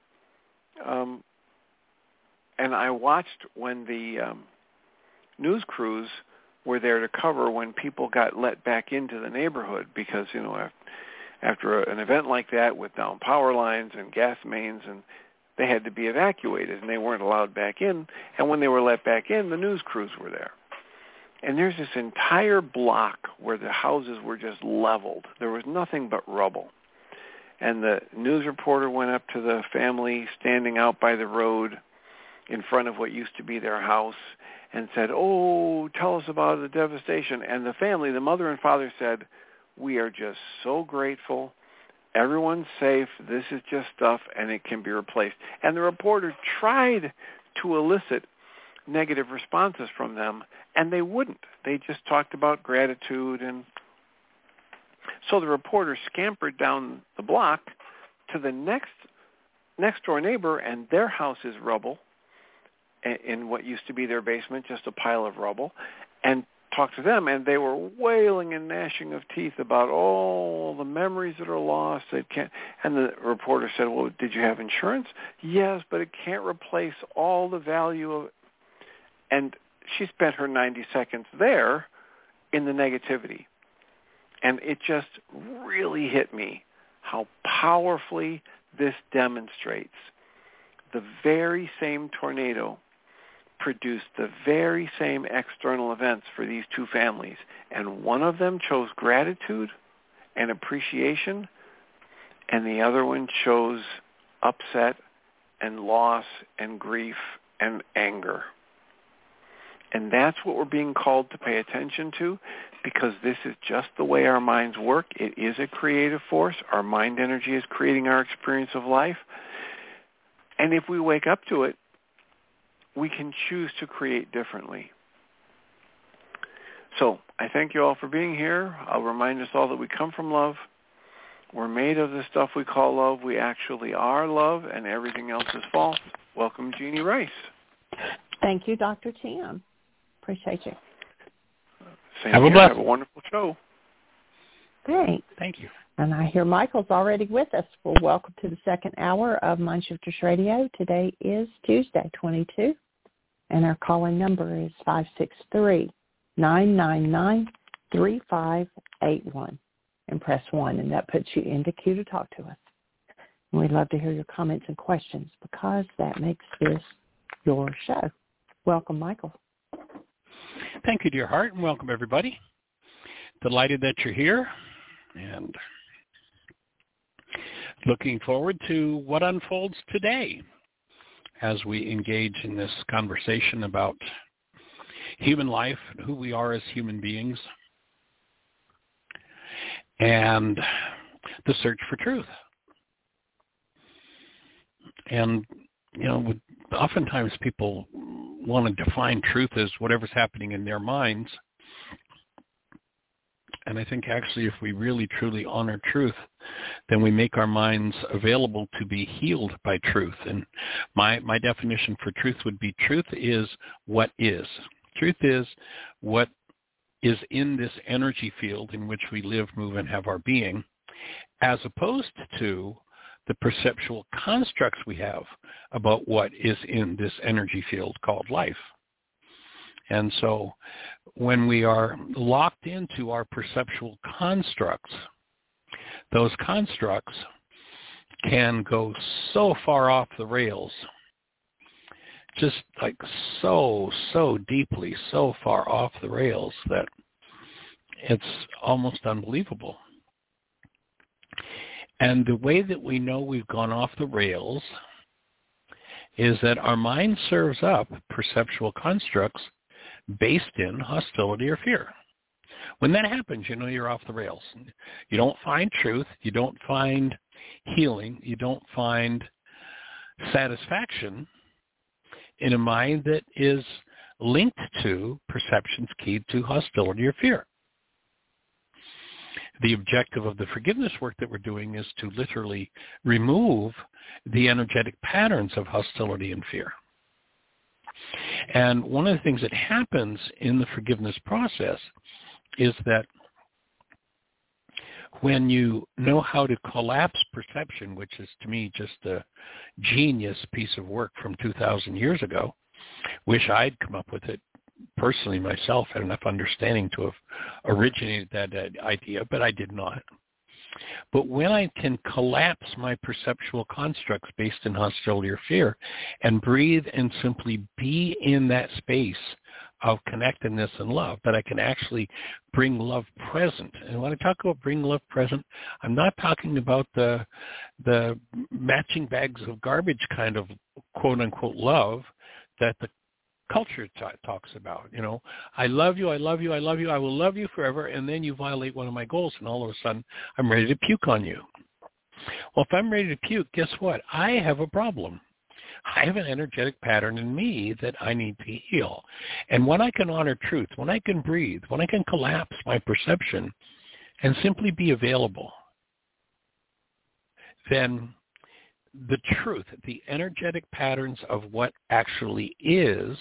C: I watched when the news crews were there to cover when people got let back into the neighborhood because, after an event like that with down power lines and gas mains, and they had to be evacuated, and they weren't allowed back in. And when they were let back in, the news crews were there. And there's this entire block where the houses were just leveled. There was nothing but rubble. And the news reporter went up to the family standing out by the road in front of what used to be their house and said, "Oh, tell us about the devastation." And the family, the mother and father, said, "We are just so grateful. Everyone's safe. This is just stuff, and it can be replaced." And the reporter tried to elicit negative responses from them, and they wouldn't. They just talked about gratitude. And so the reporter scampered down the block to the next door neighbor, and their house is rubble in what used to be their basement, just a pile of rubble, and talked to them, and they were wailing and gnashing of teeth about all the memories that are lost. And the reporter said, "Well, did you have insurance?" "Yes, but it can't replace all the value of it." And she spent her 90 seconds there in the negativity. And it just really hit me how powerfully this demonstrates the very same tornado produced the very same external events for these two families. And one of them chose gratitude and appreciation, and the other one chose upset and loss and grief and anger. And that's what we're being called to pay attention to, because this is just the way our minds work. It is a creative force. Our mind energy is creating our experience of life. And if we wake up to it, we can choose to create differently. So I thank you all for being here. I'll remind us all that we come from love. We're made of the stuff we call love. We actually are love, and everything else is false. Welcome, Jeanie Ryce.
B: Thank you, Dr. Tim. Appreciate you.
C: Have a wonderful show.
B: Thanks.
E: Thank you.
B: And I hear Michael's already with us. Well, welcome to the second hour of Mindshifters Radio. Today is Tuesday, 22, and our calling number is 563-999-3581. And press 1, and that puts you into queue to talk to us. And we'd love to hear your comments and questions because that makes this your show. Welcome, Michael.
E: Thank you, dear heart, and welcome, everybody. Delighted that you're here, and looking forward to what unfolds today as we engage in this conversation about human life and who we are as human beings and the search for truth. And, oftentimes people want to define truth as whatever's happening in their minds. And I think actually if we really truly honor truth, then we make our minds available to be healed by truth. And my definition for truth would be truth is what is. Truth is what is in this energy field in which we live, move, and have our being, as opposed to the perceptual constructs we have about what is in this energy field called life. And so when we are locked into our perceptual constructs, those constructs can go so far off the rails, just like so deeply, so far off the rails that it's almost unbelievable. And the way that we know we've gone off the rails is that our mind serves up perceptual constructs based in hostility or fear. When that happens, you know you're off the rails. You don't find truth. You don't find healing. You don't find satisfaction in a mind that is linked to perceptions keyed to hostility or fear. The objective of the forgiveness work that we're doing is to literally remove the energetic patterns of hostility and fear. And one of the things that happens in the forgiveness process is that when you know how to collapse perception, which is to me just a genius piece of work from 2,000 years ago, wish I'd come up with it personally myself, had enough understanding to have originated that idea, but I did not. But when I can collapse my perceptual constructs based in hostility or fear and breathe and simply be in that space of connectedness and love, that I can actually bring love present. And when I talk about bring love present, I'm not talking about the matching bags of garbage kind of quote-unquote love that the culture talks about. I love you, I love you, I love you, I will love you forever, and then you violate one of my goals, and all of a sudden I'm ready to puke on you. Well, if I'm ready to puke, guess what? I have a problem. I have an energetic pattern in me that I need to heal. And when I can honor truth, when I can breathe, when I can collapse my perception and simply be available, then the truth, the energetic patterns of what actually is,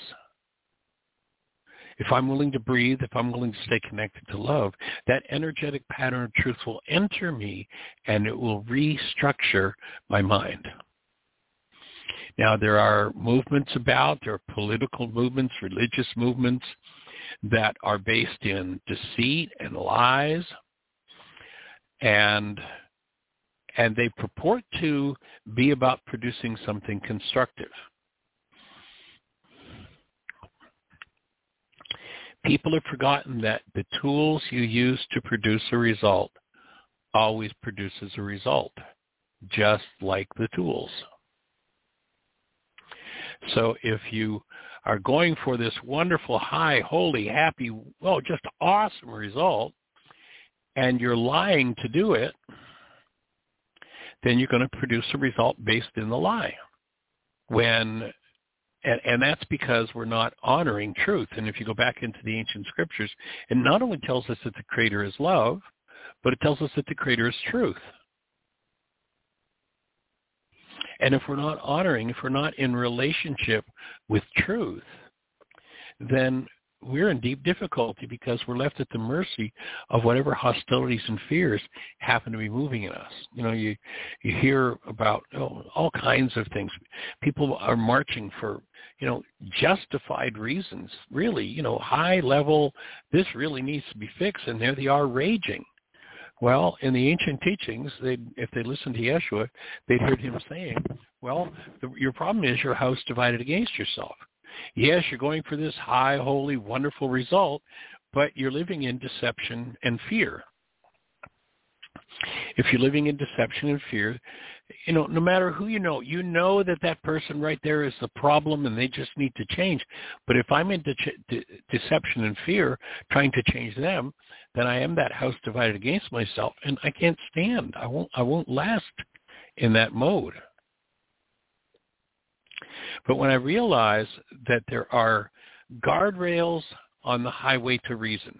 E: if I'm willing to breathe, if I'm willing to stay connected to love, that energetic pattern of truth will enter me and it will restructure my mind. Now, there are movements there are political movements, religious movements that are based in deceit and lies, and they purport to be about producing something constructive. People have forgotten that the tools you use to produce a result always produces a result, just like the tools. So if you are going for this wonderful, high, holy, happy, just awesome result, and you're lying to do it, then you're going to produce a result based in the lie. When And that's because we're not honoring truth. And if you go back into the ancient scriptures, it not only tells us that the Creator is love, but it tells us that the Creator is truth. And if we're not honoring, if we're not in relationship with truth, then we're in deep difficulty because we're left at the mercy of whatever hostilities and fears happen to be moving in us. You know, you hear about all kinds of things. People are marching for, justified reasons, really, high level, this really needs to be fixed, and there they are raging. Well, in the ancient teachings, if they listened to Yeshua, they'd heard him saying, well, your problem is your house divided against yourself. Yes, you're going for this high, holy, wonderful result, but you're living in deception and fear. If you're living in deception and fear, no matter who you know that person right there is the problem and they just need to change. But if I'm in deception and fear, trying to change them, then I am that house divided against myself, and I can't stand. I won't last in that mode. But when I realize that there are guardrails on the highway to reason,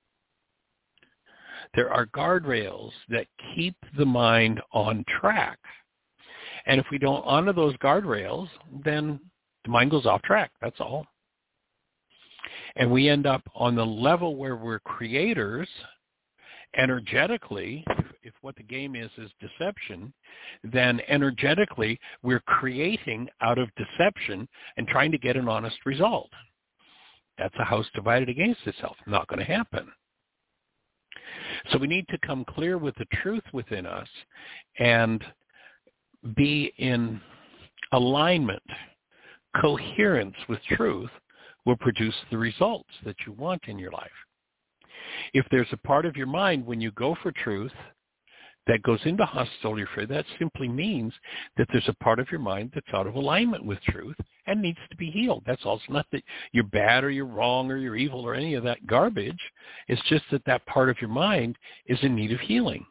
E: there are guardrails that keep the mind on track. And if we don't honor those guardrails, then the mind goes off track. That's all. And we end up on the level where we're creators energetically. If what the game is deception, then energetically we're creating out of deception and trying to get an honest result. That's a house divided against itself. Not going to happen. So we need to come clear with the truth within us and be in alignment. Coherence with truth will produce the results that you want in your life. If there's a part of your mind when you go for truth that goes into hostility or fear, that simply means that there's a part of your mind that's out of alignment with truth and needs to be healed. That's all. It's not that you're bad or you're wrong or you're evil or any of that garbage. It's just that part of your mind is in need of healing.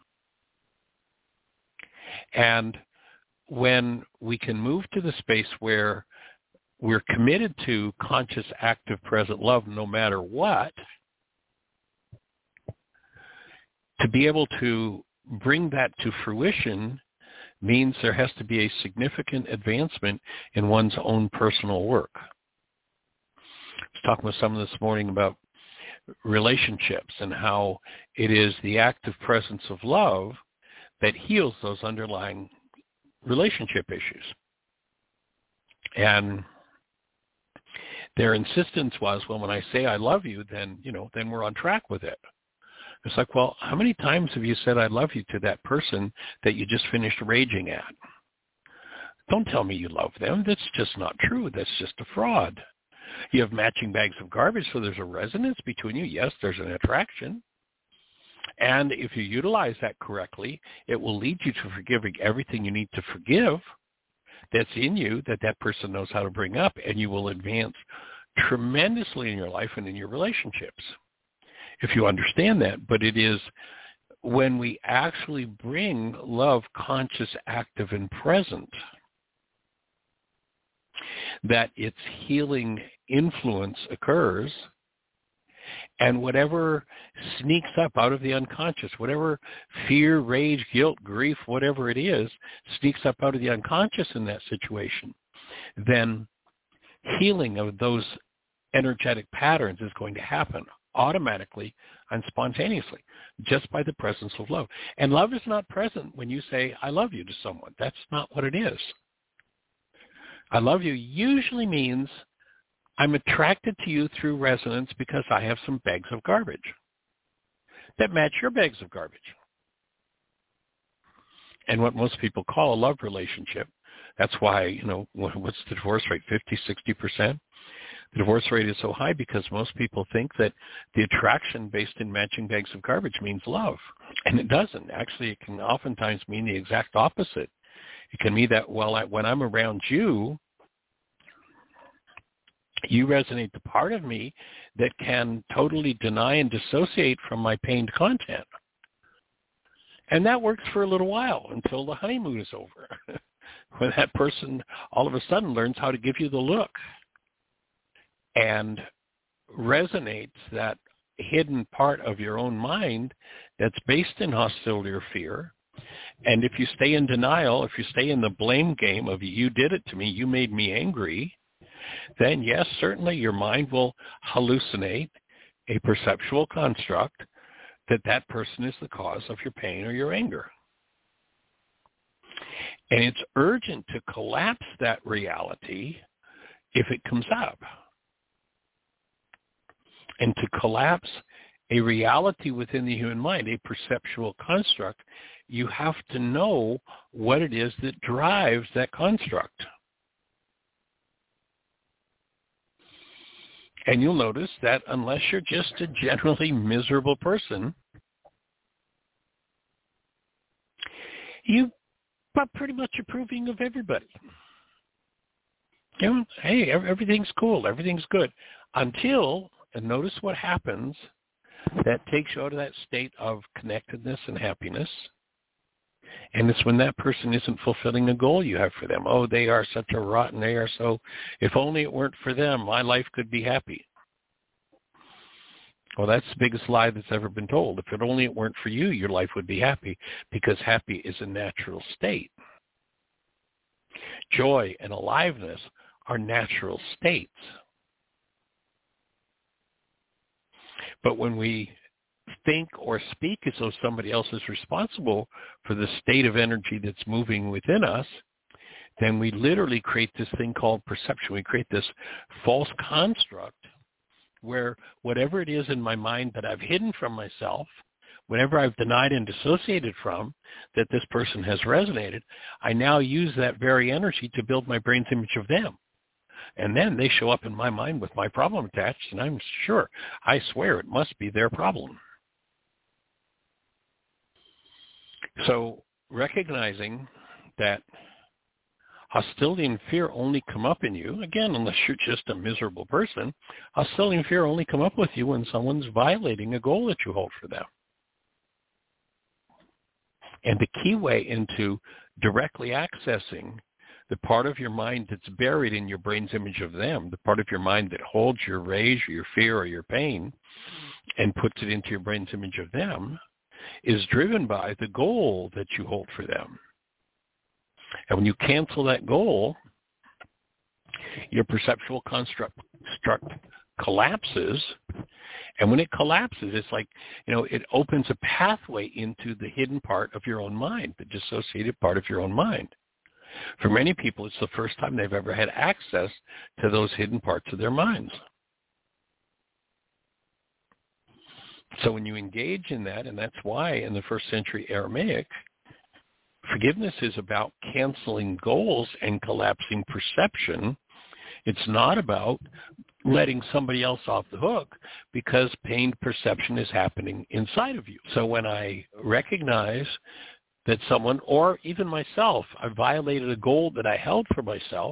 E: And when we can move to the space where we're committed to conscious, active, present love no matter what, to be able to bring that to fruition means there has to be a significant advancement in one's own personal work. I was talking with someone this morning about relationships and how it is the active presence of love that heals those underlying relationship issues. And their insistence was, well, when I say I love you, then we're on track with it. It's like, well, how many times have you said I love you to that person that you just finished raging at? Don't tell me you love them. That's just not true. That's just a fraud. You have matching bags of garbage, so there's a resonance between you. Yes, there's an attraction. And if you utilize that correctly, it will lead you to forgiving everything you need to forgive that's in you that person knows how to bring up, and you will advance tremendously in your life and in your relationships if you understand that. But it is when we actually bring love conscious, active, and present that its healing influence occurs. And whatever sneaks up out of the unconscious, whatever fear, rage, guilt, grief, whatever it is, sneaks up out of the unconscious in that situation, then healing of those energetic patterns is going to happen automatically and spontaneously just by the presence of love. And love is not present when you say, I love you to someone. That's not what it is. I love you usually means I'm attracted to you through resonance because I have some bags of garbage that match your bags of garbage. And what most people call a love relationship, that's why, what's the divorce rate, 50, 60%? The divorce rate is so high because most people think that the attraction based in matching bags of garbage means love. And it doesn't. Actually, it can oftentimes mean the exact opposite. It can mean that, when I'm around you, you resonate the part of me that can totally deny and dissociate from my pained content. And that works for a little while until the honeymoon is over, when that person all of a sudden learns how to give you the look and resonates that hidden part of your own mind that's based in hostility or fear. And if you stay in denial, if you stay in the blame game of you did it to me, you made me angry, then yes, certainly your mind will hallucinate a perceptual construct that that person is the cause of your pain or your anger. And it's urgent to collapse that reality if it comes up. And to collapse a reality within the human mind, a perceptual construct, you have to know what it is that drives that construct. And you'll notice that unless you're just a generally miserable person, you are pretty much approving of everybody. You know, hey, everything's cool, everything's good. Until, and notice what happens, that takes you out of that state of connectedness and happiness. And it's when that person isn't fulfilling a goal you have for them. Oh, they are such a rotten, they are so, if only it weren't for them, my life could be happy. Well, that's the biggest lie that's ever been told. If it only it weren't for you, your life would be happy, because happy is a natural state. Joy and aliveness are natural states. But when we think or speak as though somebody else is responsible for the state of energy that's moving within us, then we literally create this thing called perception. We create this false construct where whatever it is in my mind that I've hidden from myself, whatever I've denied and dissociated from, that this person has resonated, I now use that very energy to build my brain's image of them. And then they show up in my mind with my problem attached, and I'm sure, I swear it must be their problem. So recognizing that hostility and fear only come up in you, again, unless you're just a miserable person, hostility and fear only come up with you when someone's violating a goal that you hold for them. And the key way into directly accessing the part of your mind that's buried in your brain's image of them, the part of your mind that holds your rage or your fear or your pain and puts it into your brain's image of them, is driven by the goal that you hold for them. And when you cancel that goal, your perceptual construct collapses. And when it collapses, it's like, it opens a pathway into the hidden part of your own mind, the dissociated part of your own mind. For many people, it's the first time they've ever had access to those hidden parts of their minds. So when you engage in that, and that's why in the first century Aramaic, forgiveness is about canceling goals and collapsing perception. It's not about letting somebody else off the hook, because pained perception is happening inside of you. So when I recognize that someone, or even myself, I violated a goal that I held for myself,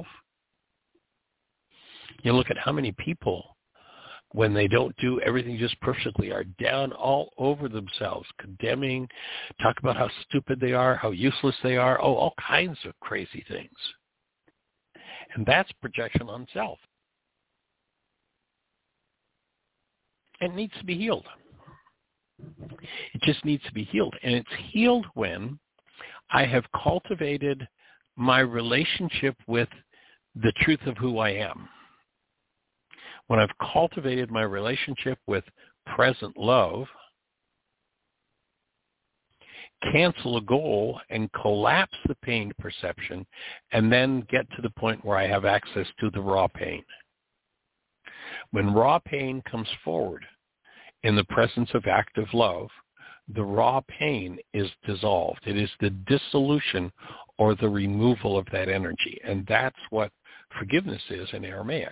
E: you look at how many people, when they don't do everything just perfectly, are down all over themselves, condemning, talk about how stupid they are, how useless they are, all kinds of crazy things. And that's projection on self. It needs to be healed. It just needs to be healed. And it's healed when I have cultivated my relationship with the truth of who I am. When I've cultivated my relationship with present love, cancel a goal and collapse the pain perception, and then get to the point where I have access to the raw pain. When raw pain comes forward in the presence of active love, the raw pain is dissolved. It is the dissolution or the removal of that energy. And that's what forgiveness is in Aramaic.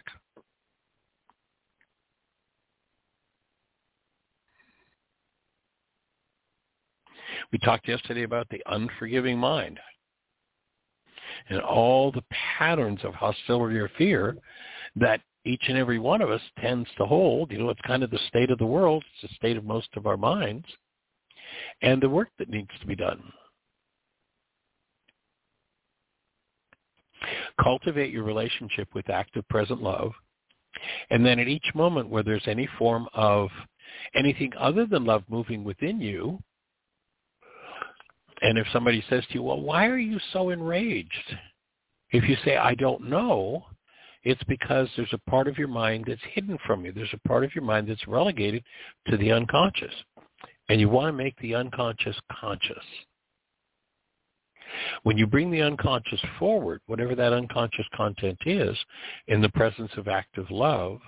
E: We talked yesterday about the unforgiving mind and all the patterns of hostility or fear that each and every one of us tends to hold. It's kind of the state of the world. It's the state of most of our minds, and the work that needs to be done. Cultivate your relationship with active present love And then at each moment where there's any form of anything other than love moving within you, and if somebody says to you, well, why are you so enraged? If you say, I don't know, it's because there's a part of your mind that's hidden from you. There's a part of your mind that's relegated to the unconscious. And you want to make the unconscious conscious. When you bring the unconscious forward, whatever that unconscious content is, in the presence of active love,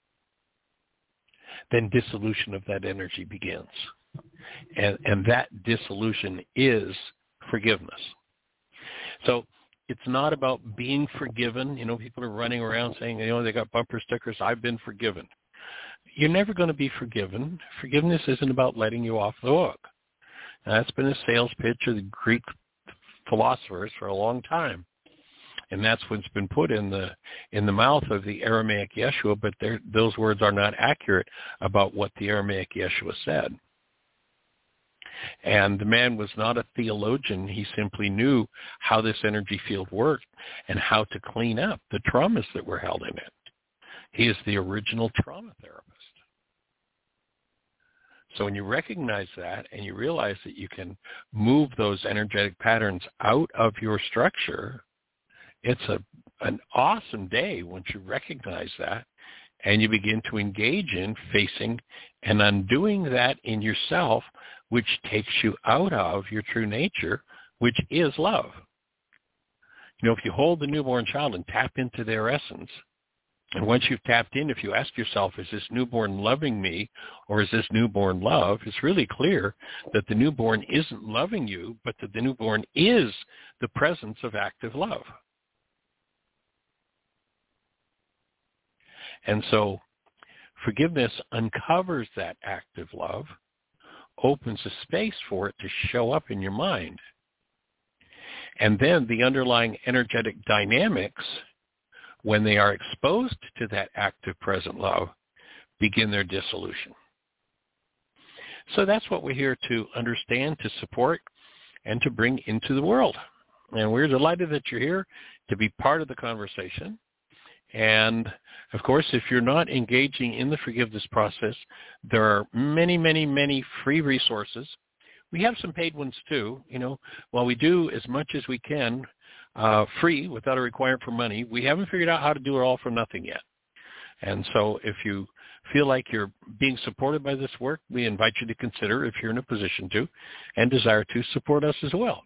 E: then dissolution of that energy begins. And that dissolution is forgiveness. So it's not about being forgiven. You know, people are running around saying, you know, they got bumper stickers, I've been forgiven. You're never going to be forgiven. Forgiveness isn't about letting you off the hook. Now, that's been a sales pitch of the Greek philosophers for a long time. And that's what's been put in the mouth of the Aramaic Yeshua, but those words are not accurate about what the Aramaic Yeshua said. And the man was not a theologian. He simply knew how this energy field worked and how to clean up the traumas that were held in it. He is the original trauma therapist. So when you recognize that and you realize that you can move those energetic patterns out of your structure, it's an awesome day once you recognize that and you begin to engage in facing and undoing that in yourself, which takes you out of your true nature, which is love. You know, if you hold the newborn child and tap into their essence, and once you've tapped in, if you ask yourself, is this newborn loving me or is this newborn love, it's really clear that the newborn isn't loving you, but that the newborn is the presence of active love. And so forgiveness uncovers that active love, opens a space for it to show up in your mind. And then the underlying energetic dynamics, when they are exposed to that active present love, begin their dissolution. So that's what we're here to understand, to support, and to bring into the world. And we're delighted that you're here to be part of the conversation. And, of course, if you're not engaging in the forgiveness process, there are many, many, many free resources. We have some paid ones, too. You know, while we do as much as we can free without a requirement for money, we haven't figured out how to do it all for nothing yet. And so if you feel like you're being supported by this work, we invite you to consider, if you're in a position to and desire to, support us as well.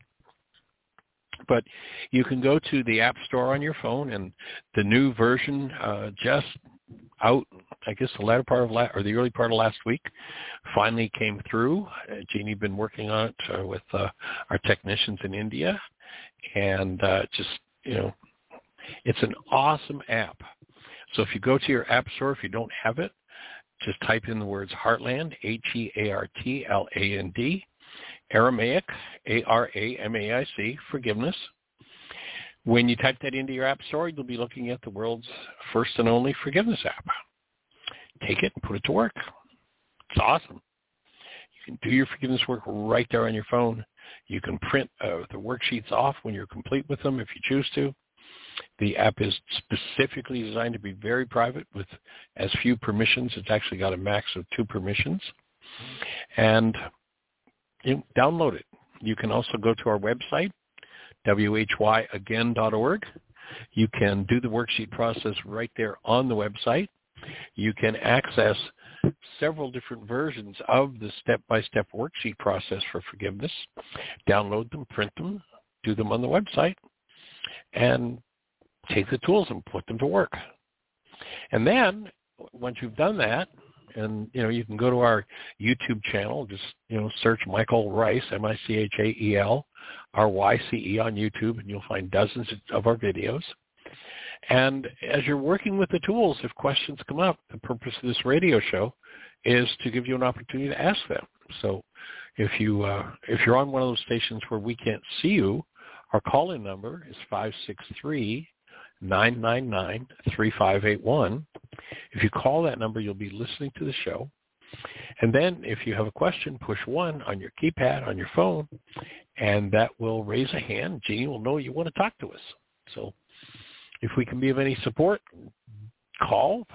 E: But you can go to the App Store on your phone, and the new version just out, I guess, the latter part of the early part of last week finally came through. Jeannie been working on it with our technicians in India, and just, you know, it's an awesome app. So if you go to your App Store, if you don't have it, just type in the words Heartland, Heartland, Aramaic, Aramaic, forgiveness. When you type that into your App Store, you'll be looking at the world's first and only forgiveness app. Take it and put it to work. It's awesome. You can do your forgiveness work right there on your phone. You can print the worksheets off when you're complete with them if you choose to. The app is specifically designed to be very private with as few permissions. It's actually got a max of 2 permissions. And you download it. You can also go to our website, whyagain.org. You can do the worksheet process right there on the website. You can access several different versions of the step-by-step worksheet process for forgiveness, download them, print them, do them on the website, and take the tools and put them to work. And then, once you've done that, and, you know, you can go to our YouTube channel, just, you know, search Michael Rice, Michael Rice on YouTube, and you'll find dozens of our videos. And as you're working with the tools, if questions come up, the purpose of this radio show is to give you an opportunity to ask them. So if you're on one of those stations where we can't see you, our call-in number is 563-999-3581. If you call that number, you'll be listening to the show. And then if you have a question, push 1 on your keypad on your phone, and that will raise a hand. Jeannie will know you want to talk to us. So if we can be of any support, call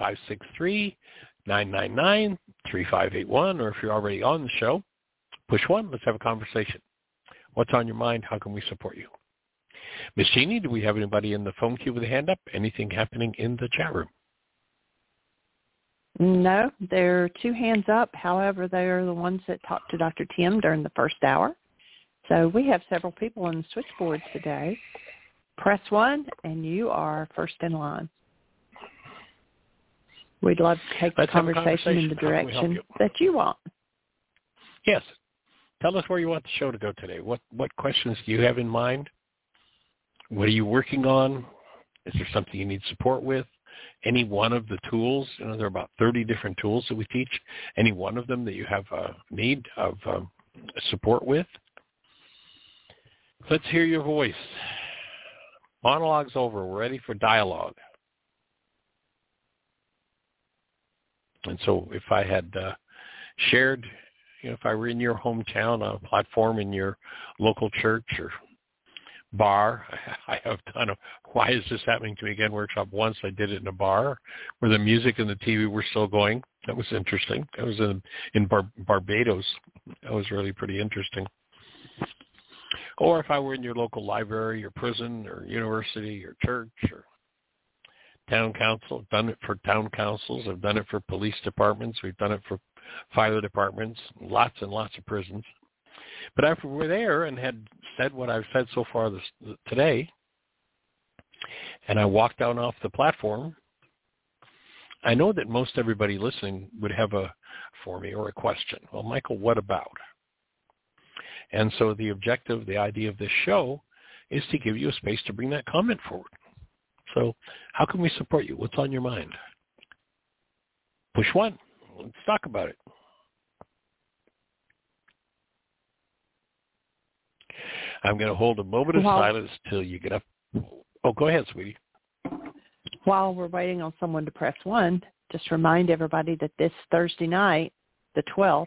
E: 563-999-3581, or if you're already on the show, push 1. Let's have a conversation. What's on your mind? How can we support you? Miss Jeannie, do we have anybody in the phone queue with a hand up? Anything happening in the chat room?
B: No, there are 2 hands up. However, they are the ones that talked to Dr. Tim during the first hour. So we have several people on the switchboard today. Press 1, and you are first in line. We'd love to take the conversation in the direction that you want.
E: Yes. Tell us where you want the show to go today. What questions do you have in mind? What are you working on? Is there something you need support with? Any one of the tools? There are about 30 different tools that we teach. Any one of them that you have need of support with? Let's hear your voice. Monologue's over. We're ready for dialogue. And so if I had shared, if I were in your hometown on a platform in your local church or bar, I have done a Why Is This Happening to Me Again workshop once. I did it in a bar where the music and the TV were still going. That was interesting. That was in Barbados. That was really pretty interesting. Or if I were in your local library or prison or university or church or town council. I've done it for town councils. I've done it for police departments. We've done it for fire departments, lots and lots of prisons. But after we're there and had said what I've said so far today, and I walked down off the platform, I know that most everybody listening would have for me or a question. Well, Michael, what about? And so the objective, the idea of this show is to give you a space to bring that comment forward. So how can we support you? What's on your mind? Push 1. Let's talk about it. I'm going to hold a moment of silence till you get up. Oh, go ahead, sweetie.
B: While we're waiting on someone to press 1, just remind everybody that this Thursday night, the 12th,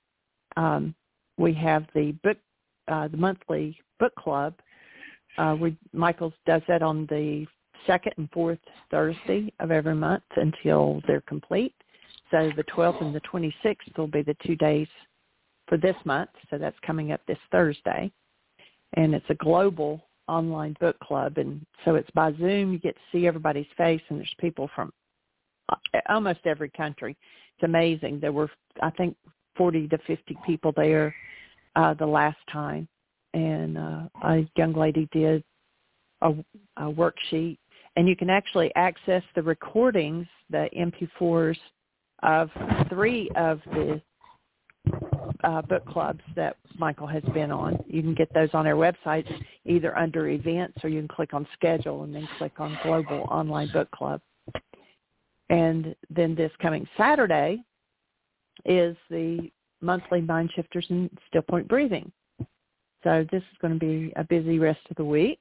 B: we have the monthly book club. Michael does that on the 2nd and 4th Thursday of every month until they're complete. So the 12th and the 26th will be the 2 days for this month. So that's coming up this Thursday. And it's a global online book club. And so it's by Zoom. You get to see everybody's face, and there's people from almost every country. It's amazing. There were, I think, 40 to 50 people there the last time. And a young lady did a worksheet. And you can actually access the recordings, the MP4s, of 3 of the book clubs that Michael has been on. You can get those on our website, either under events, or you can click on schedule and then click on Global Online Book Club. And then this coming Saturday is the monthly Mind Shifters and Still Point Breathing. So this is going to be a busy rest of the week.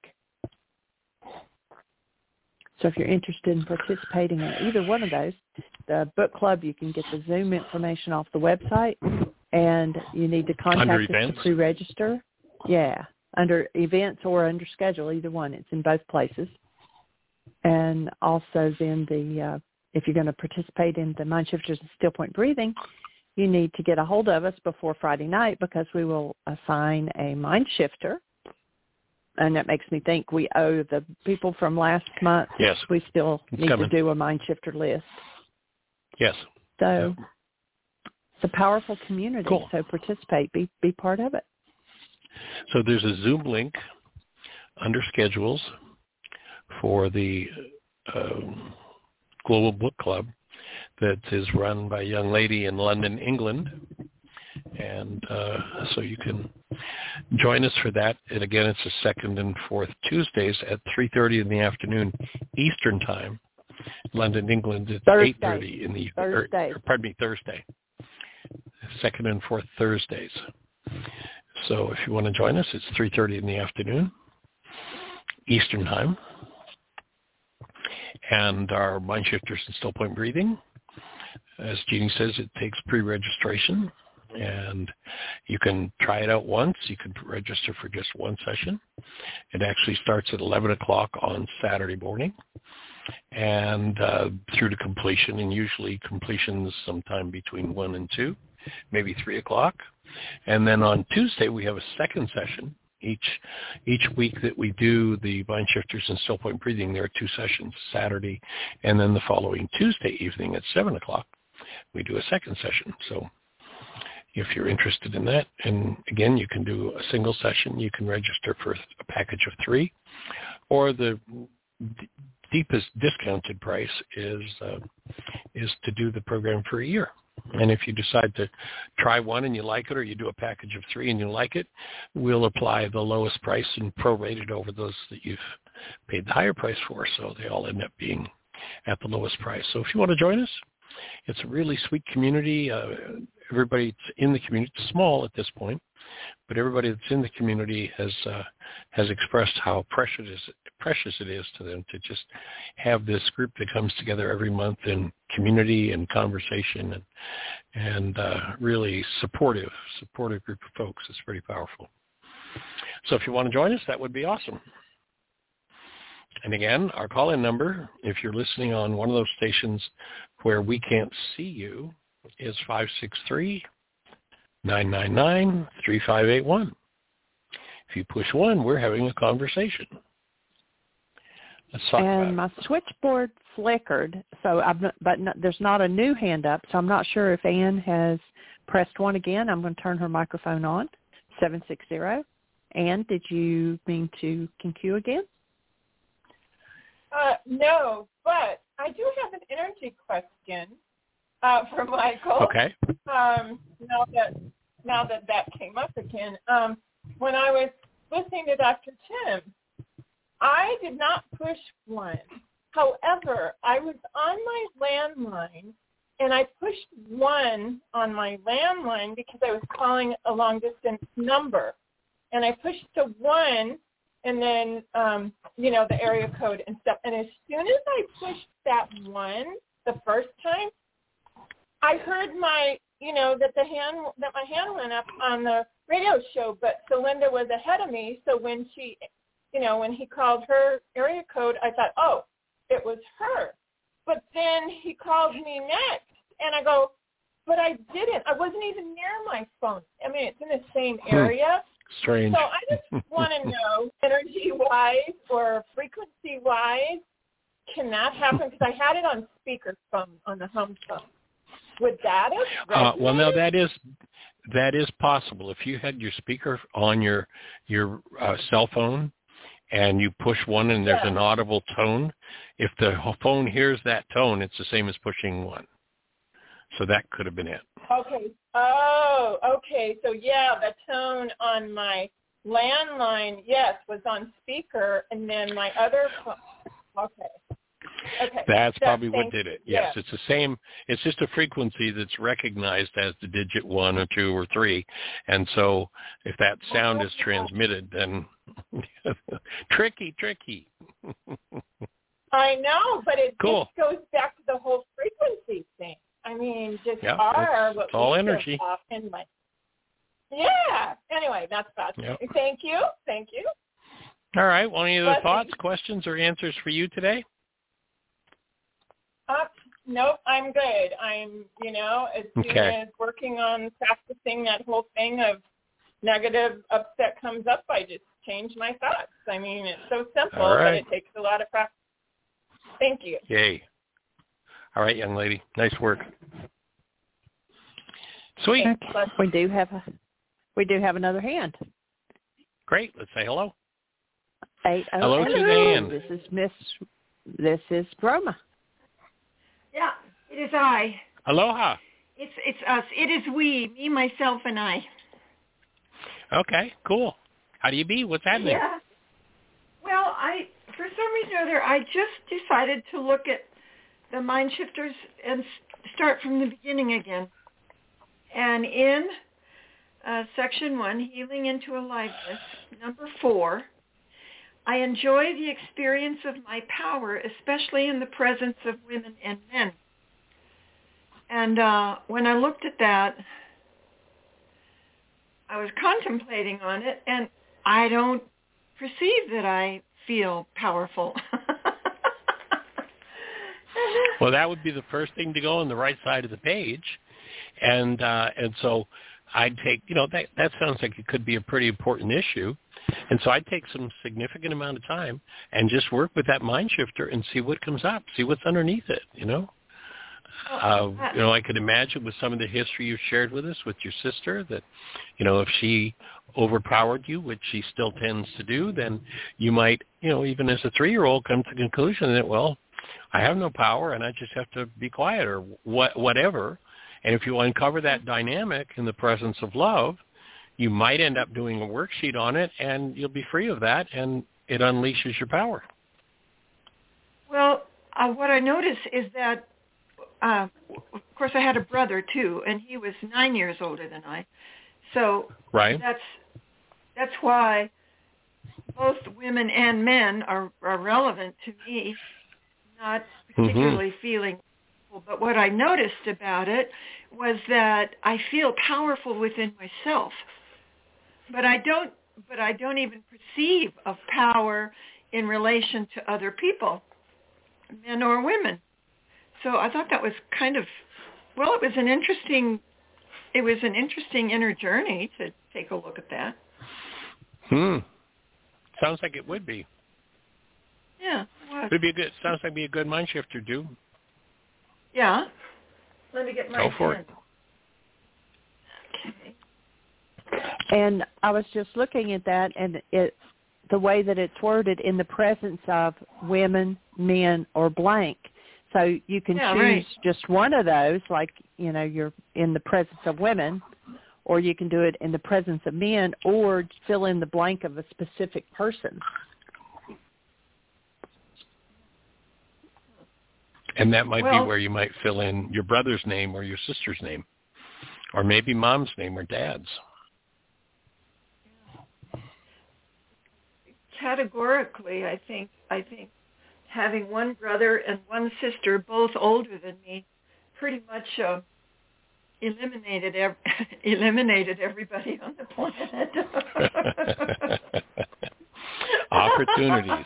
B: So if you're interested in participating in either one of those, the book club, you can get the Zoom information off the website, and you need to contact us to pre-register. Yeah, under events or under schedule, either one. It's in both places. And also then if you're going to participate in the Mind Shifters and Still Point Breathing, you need to get a hold of us before Friday night, because we will assign a mind shifter. And that makes me think we owe the people from last month.
E: Yes.
B: We still need to do a mind shifter list.
E: Yes.
B: So it's a powerful community.
E: Cool.
B: So participate, be part of it.
E: So there's a Zoom link under schedules for the Global Book Club that is run by a young lady in London, England. And so you can join us for that. And again, it's the 2nd and 4th Tuesdays at 3:30 in the afternoon Eastern Time. London, England, it's 8:30 in the Thursday. Thursday. 2nd and 4th Thursdays. So if you want to join us, it's 3:30 in the afternoon Eastern Time. And our Mind Shifters and Still Point Breathing, as Jeannie says, it takes pre-registration. And you can try it out once. You can register for just one session. It actually starts at 11 o'clock on Saturday morning. and through to completion, and usually completions sometime between 1 and 2, maybe 3 o'clock. And then on Tuesday, we have a second session. Each week that we do the Mind Shifters and Still Point Breathing, there are 2 sessions, Saturday, and then the following Tuesday evening at 7 o'clock, we do a second session. So if you're interested in that, and again, you can do a single session. You can register for a package of 3, or the deepest discounted price is to do the program for a year. And if you decide to try one and you like it, or you do a package of 3 and you like it, we'll apply the lowest price and prorate it over those that you've paid the higher price for. So they all end up being at the lowest price. So if you want to join us, it's a really sweet community. Everybody in the community, it's small at this point, but everybody that's in the community has expressed how precious it is to them to just have this group that comes together every month in community and conversation, and really supportive group of folks. It's pretty powerful. So if you want to join us, that would be awesome. And again, our call-in number, if you're listening on one of those stations where we can't see you, is 563-999-3581. If you push 1, we're having a conversation. Let's talk about it.
B: And my switchboard flickered, so there's not a new hand up, so I'm not sure if Ann has pressed 1 again. I'm going to turn her microphone on, 760. Ann, did you mean to queue again?
D: No, but I do have an energy question for Michael.
E: Okay.
D: Now that came up again, when I was listening to Dr. Tim, I did not push 1. However, I was on my landline, and I pushed 1 on my landline because I was calling a long-distance number. And I pushed to 1, and then, the area code and stuff. And as soon as I pushed that 1 the first time, I heard that my hand went up on the radio show, but Celinda was ahead of me. So when when he called her area code, I thought, oh, it was her. But then he called me next, and I go, but I didn't. I wasn't even near my phone. I mean, it's in the same area.
E: Strange.
D: So I just want to know, energy-wise or frequency-wise, can that happen? Because I had it on speakerphone on the home phone. Would that have
E: well, no, that is possible. If you had your speaker on your cell phone and you push 1 and there's an audible tone, if the phone hears that tone, it's the same as pushing 1. So that could have been it.
D: Okay. Oh, okay. So, the tone on my landline, was on speaker, and then my other phone. Okay.
E: That's probably what did it. Yes, it's the same. It's just a frequency that's recognized as the digit 1 or 2 or 3. And so if that sound is transmitted, then tricky.
D: I know, but it
E: cool.
D: just goes back to the whole frequency thing. I mean, just
E: it's all energy.
D: Anyway, that's fascinating.
E: Yep.
D: Thank you.
E: All right. Well, any other thoughts, questions, or answers for you today?
D: Nope, I'm good. I'm, as soon as working on practicing that whole thing of negative upset comes up, I just change my thoughts. I mean, it's so simple, but it takes a lot of practice. Thank you.
E: Yay. All right, young lady. Nice work. Sweet.
B: Okay. We do have another hand.
E: Great. Let's say hello.
B: 800.
E: Hello to the hand.
B: This is Roma.
F: Yeah, it is I.
E: Aloha.
F: It's us. It is we, me, myself, and I.
E: Okay, cool. How do you be? What's happening?
F: Yeah. Well, for some reason or other, I just decided to look at the Mind Shifters and start from the beginning again. And in Section 1, Healing into Aliveness, number 4, I enjoy the experience of my power, especially in the presence of women and men. And when I looked at that, I was contemplating on it, and I don't perceive that I feel powerful.
E: Well, that would be the first thing to go on the right side of the page. And so I'd take, that sounds like it could be a pretty important issue. And so I'd take some significant amount of time and just work with that mind shifter and see what comes up, see what's underneath it, I could imagine with some of the history you've shared with us with your sister that, if she overpowered you, which she still tends to do, then you might, even as a 3-year-old come to the conclusion that, well, I have no power and I just have to be quiet or whatever. And if you uncover that dynamic in the presence of love, you might end up doing a worksheet on it and you'll be free of that and it unleashes your power.
F: Well, what I noticed is that, of course, I had a brother too, and he was 9 years older than I. So
E: right.
F: That's why both women and men are relevant to me, not particularly feeling. But what I noticed about it was that I feel powerful within myself, but I don't even perceive of power in relation to other people, men or women. So I thought that was it was an interesting inner journey to take a look at that.
E: Sounds like it would be.
F: Yeah.
E: Sounds like be a good mind shifter, too.
F: Yeah. Let me get my
E: Go for
F: pen.
B: Okay. And I was just looking at that, and the way that it's worded, in the presence of women, men, or blank. So you can choose just one of those, like, you're in the presence of women, or you can do it in the presence of men, or fill in the blank of a specific person.
E: And that might be where you might fill in your brother's name or your sister's name, or maybe mom's name or dad's.
F: Categorically, I think having one brother and one sister, both older than me, pretty much eliminated everybody on the planet.
E: Opportunities.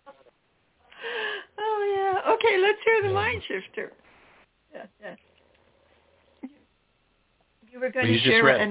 F: Oh yeah. Okay, let's hear the mind shifter. Yeah. You were going to share an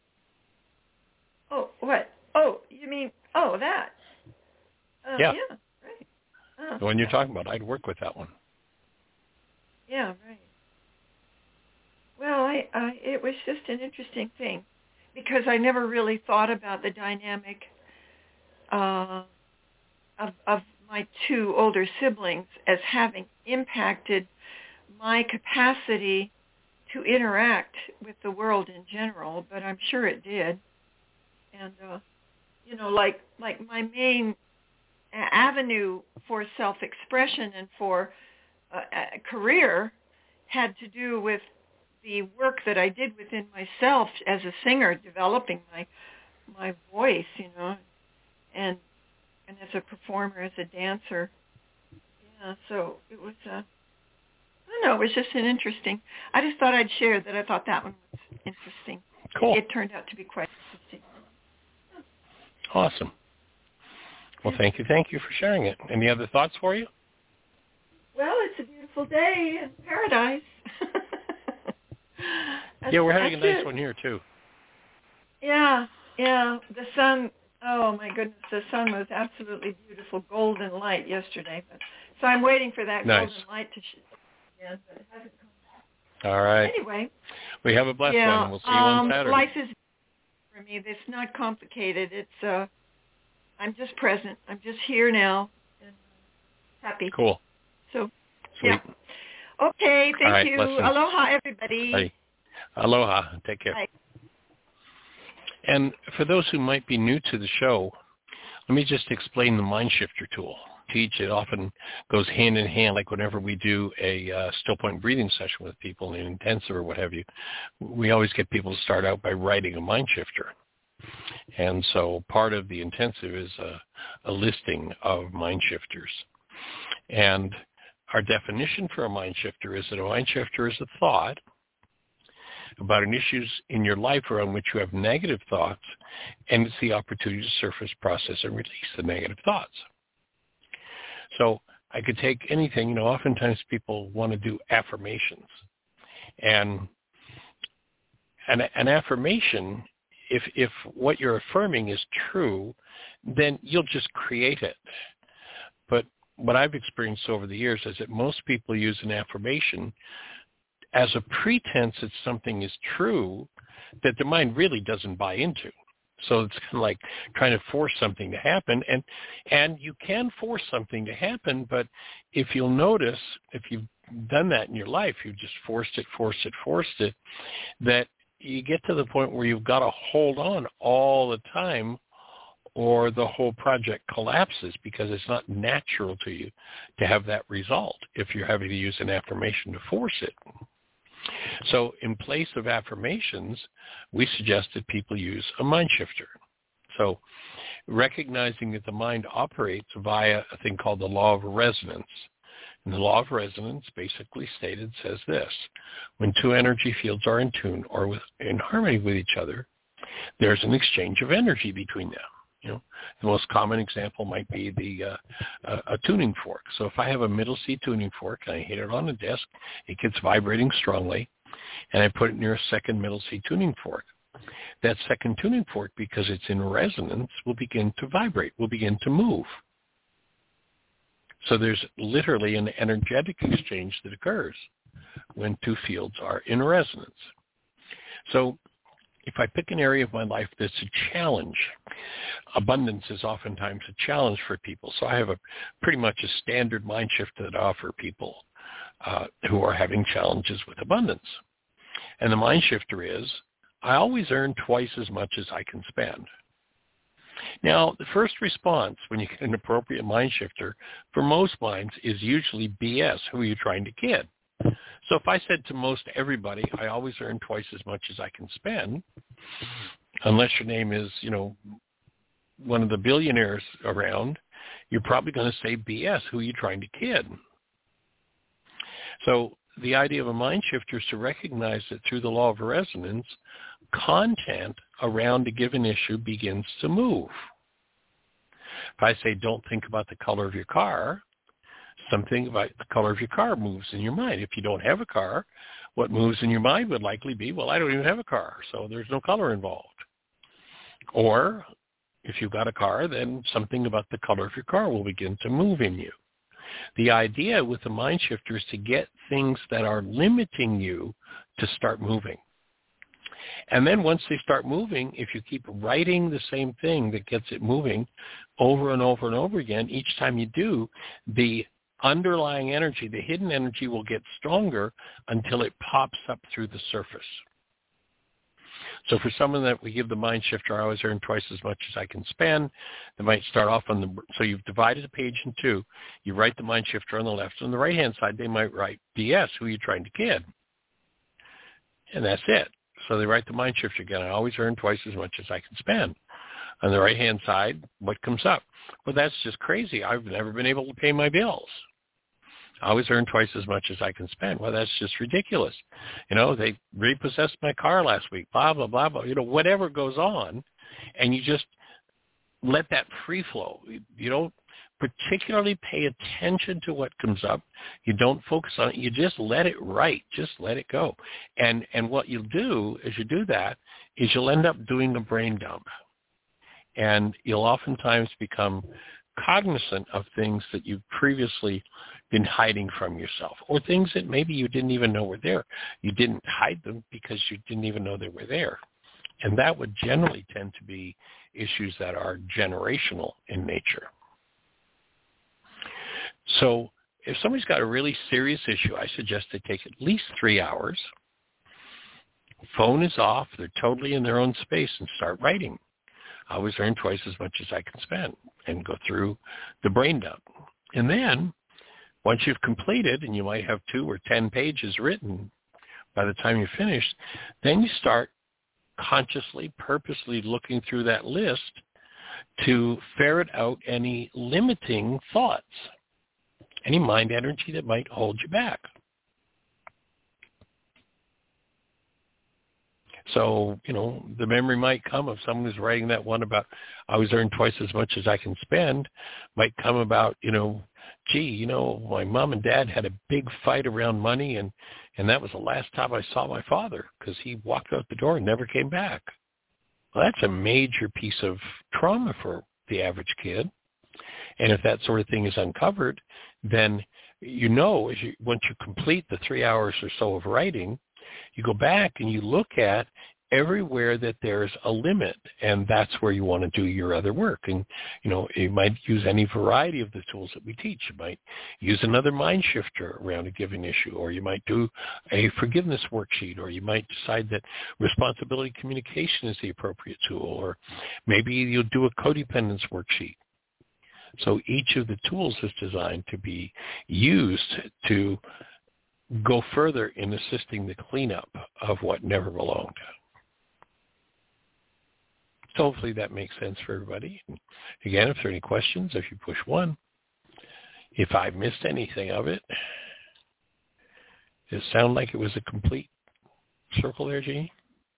F: Oh, what? Oh, you mean that?
E: Yeah.
F: Yeah. Right.
E: The one you're talking about, I'd work with that one.
F: Yeah, right. Well, it was just an interesting thing because I never really thought about the dynamic of my 2 older siblings as having impacted my capacity to interact with the world in general, but I'm sure it did. And like my main avenue for self-expression and for a career had to do with the work that I did within myself as a singer, developing my voice, and as a performer, as a dancer. Yeah, so it was it was just an interesting. I just thought I'd share that I thought that one was interesting.
E: Cool.
F: It turned out to be quite interesting.
E: Awesome. Well, thank you for sharing it. Any other thoughts for you?
F: Well, it's a beautiful day in paradise.
E: Yeah, we're having a nice one here, too.
F: Yeah. The sun, oh, my goodness, the sun was absolutely beautiful, golden light yesterday. So I'm waiting for that golden light to but it hasn't come.
E: All right.
F: Anyway.
E: We have a blessed one. We'll see you on Saturday.
F: Life is, for me, it's not complicated. It's, I'm just present. I'm just here now and happy.
E: Cool.
F: So,
E: sweet.
F: Yeah. Okay, thank you.
E: Blessings.
F: Aloha, everybody.
E: Bye. Aloha. Take care.
F: Bye.
E: And for those who might be new to the show, let me just explain the Mind Shifter tool. It often goes hand in hand, like whenever we do a still point breathing session with people in an intensive or what have you, we always get people to start out by writing a mind shifter. And so part of the intensive is a listing of mind shifters. And our definition for a mind shifter is that a mind shifter is a thought about an issue in your life around which you have negative thoughts, and it's the opportunity to surface, process, and release the negative thoughts. So I could take anything. Oftentimes people want to do affirmations. And an affirmation, if what you're affirming is true, then you'll just create it. But what I've experienced over the years is that most people use an affirmation as a pretense that something is true that the mind really doesn't buy into. So it's kind of like trying to force something to happen. And you can force something to happen, but if you'll notice, if you've done that in your life, you've just forced it, that you get to the point where you've got to hold on all the time or the whole project collapses because it's not natural to you to have that result if you're having to use an affirmation to force it. So in place of affirmations, we suggest that people use a mind shifter. So recognizing that the mind operates via a thing called the law of resonance. And the law of resonance, basically stated, says this: when two energy fields are in tune or in harmony with each other, there's an exchange of energy between them. The most common example might be a tuning fork. So if I have a middle C tuning fork and I hit it on the desk, it gets vibrating strongly, and I put it near a second middle C tuning fork. That second tuning fork, because it's in resonance, will begin to vibrate, will begin to move. So there's literally an energetic exchange that occurs when two fields are in resonance. So if I pick an area of my life that's a challenge, abundance is oftentimes a challenge for people. So I have pretty much a standard mind shift that I offer people who are having challenges with abundance. And the mind shifter is, I always earn twice as much as I can spend. Now, the first response when you get an appropriate mind shifter for most minds is usually BS. Who are you trying to kid? So if I said to most everybody, I always earn twice as much as I can spend, unless your name is, one of the billionaires around, you're probably going to say BS. Who are you trying to kid? So the idea of a mind shifter is to recognize that through the law of resonance, content around a given issue begins to move. If I say, don't think about the color of your car, something about the color of your car moves in your mind. If you don't have a car, what moves in your mind would likely be, well, I don't even have a car, so there's no color involved. Or if you've got a car, then something about the color of your car will begin to move in you. The idea with the mind shifter is to get things that are limiting you to start moving. And then once they start moving, if you keep writing the same thing that gets it moving over and over and over again, each time you do, the underlying energy, the hidden energy, will get stronger until it pops up through the surface. So for someone that we give the mind shifter, I always earn twice as much as I can spend, they might start off so you've divided the page in two. You write the mind shifter on the left. On the right-hand side, they might write, BS, who are you trying to kid? And that's it. So they write the mind shifter again. I always earn twice as much as I can spend. On the right-hand side, what comes up? Well, that's just crazy. I've never been able to pay my bills. I always earn twice as much as I can spend. Well, that's just ridiculous. They repossessed my car last week, blah, blah, blah, blah. Whatever goes on, and you just let that free flow. You don't particularly pay attention to what comes up. You don't focus on it. You just let it write. Just let it go. And what you'll do as you do that is you'll end up doing a brain dump. And you'll oftentimes become cognizant of things that you've previously been hiding from yourself, or things that maybe you didn't even know were there. You didn't hide them because you didn't even know they were there. And that would generally tend to be issues that are generational in nature. So if somebody's got a really serious issue, I suggest they take at least 3 hours. Phone is off. They're totally in their own space and start writing. I always earn twice as much as I can spend, and go through the brain dump. And then once you've completed, and you might have 2 or 10 pages written by the time you're finished, then you start consciously, purposely looking through that list to ferret out any limiting thoughts, any mind energy that might hold you back. So, the memory might come of someone who's writing that one about I always earn twice as much as I can spend, might come about, gee, my mom and dad had a big fight around money, and that was the last time I saw my father because he walked out the door and never came back. Well, that's a major piece of trauma for the average kid. And if that sort of thing is uncovered, then once you complete the 3 hours or so of writing, you go back and you look at everywhere that there's a limit, and that's where you want to do your other work. And, you might use any variety of the tools that we teach. You might use another mind shifter around a given issue, or you might do a forgiveness worksheet, or you might decide that responsibility communication is the appropriate tool, or maybe you'll do a codependence worksheet. So each of the tools is designed to be used to go further in assisting the cleanup of what never belonged. So hopefully that makes sense for everybody. And again, if there are any questions, if you push 1. If I missed anything of it, does it sound like it was a complete circle there, Jeannie?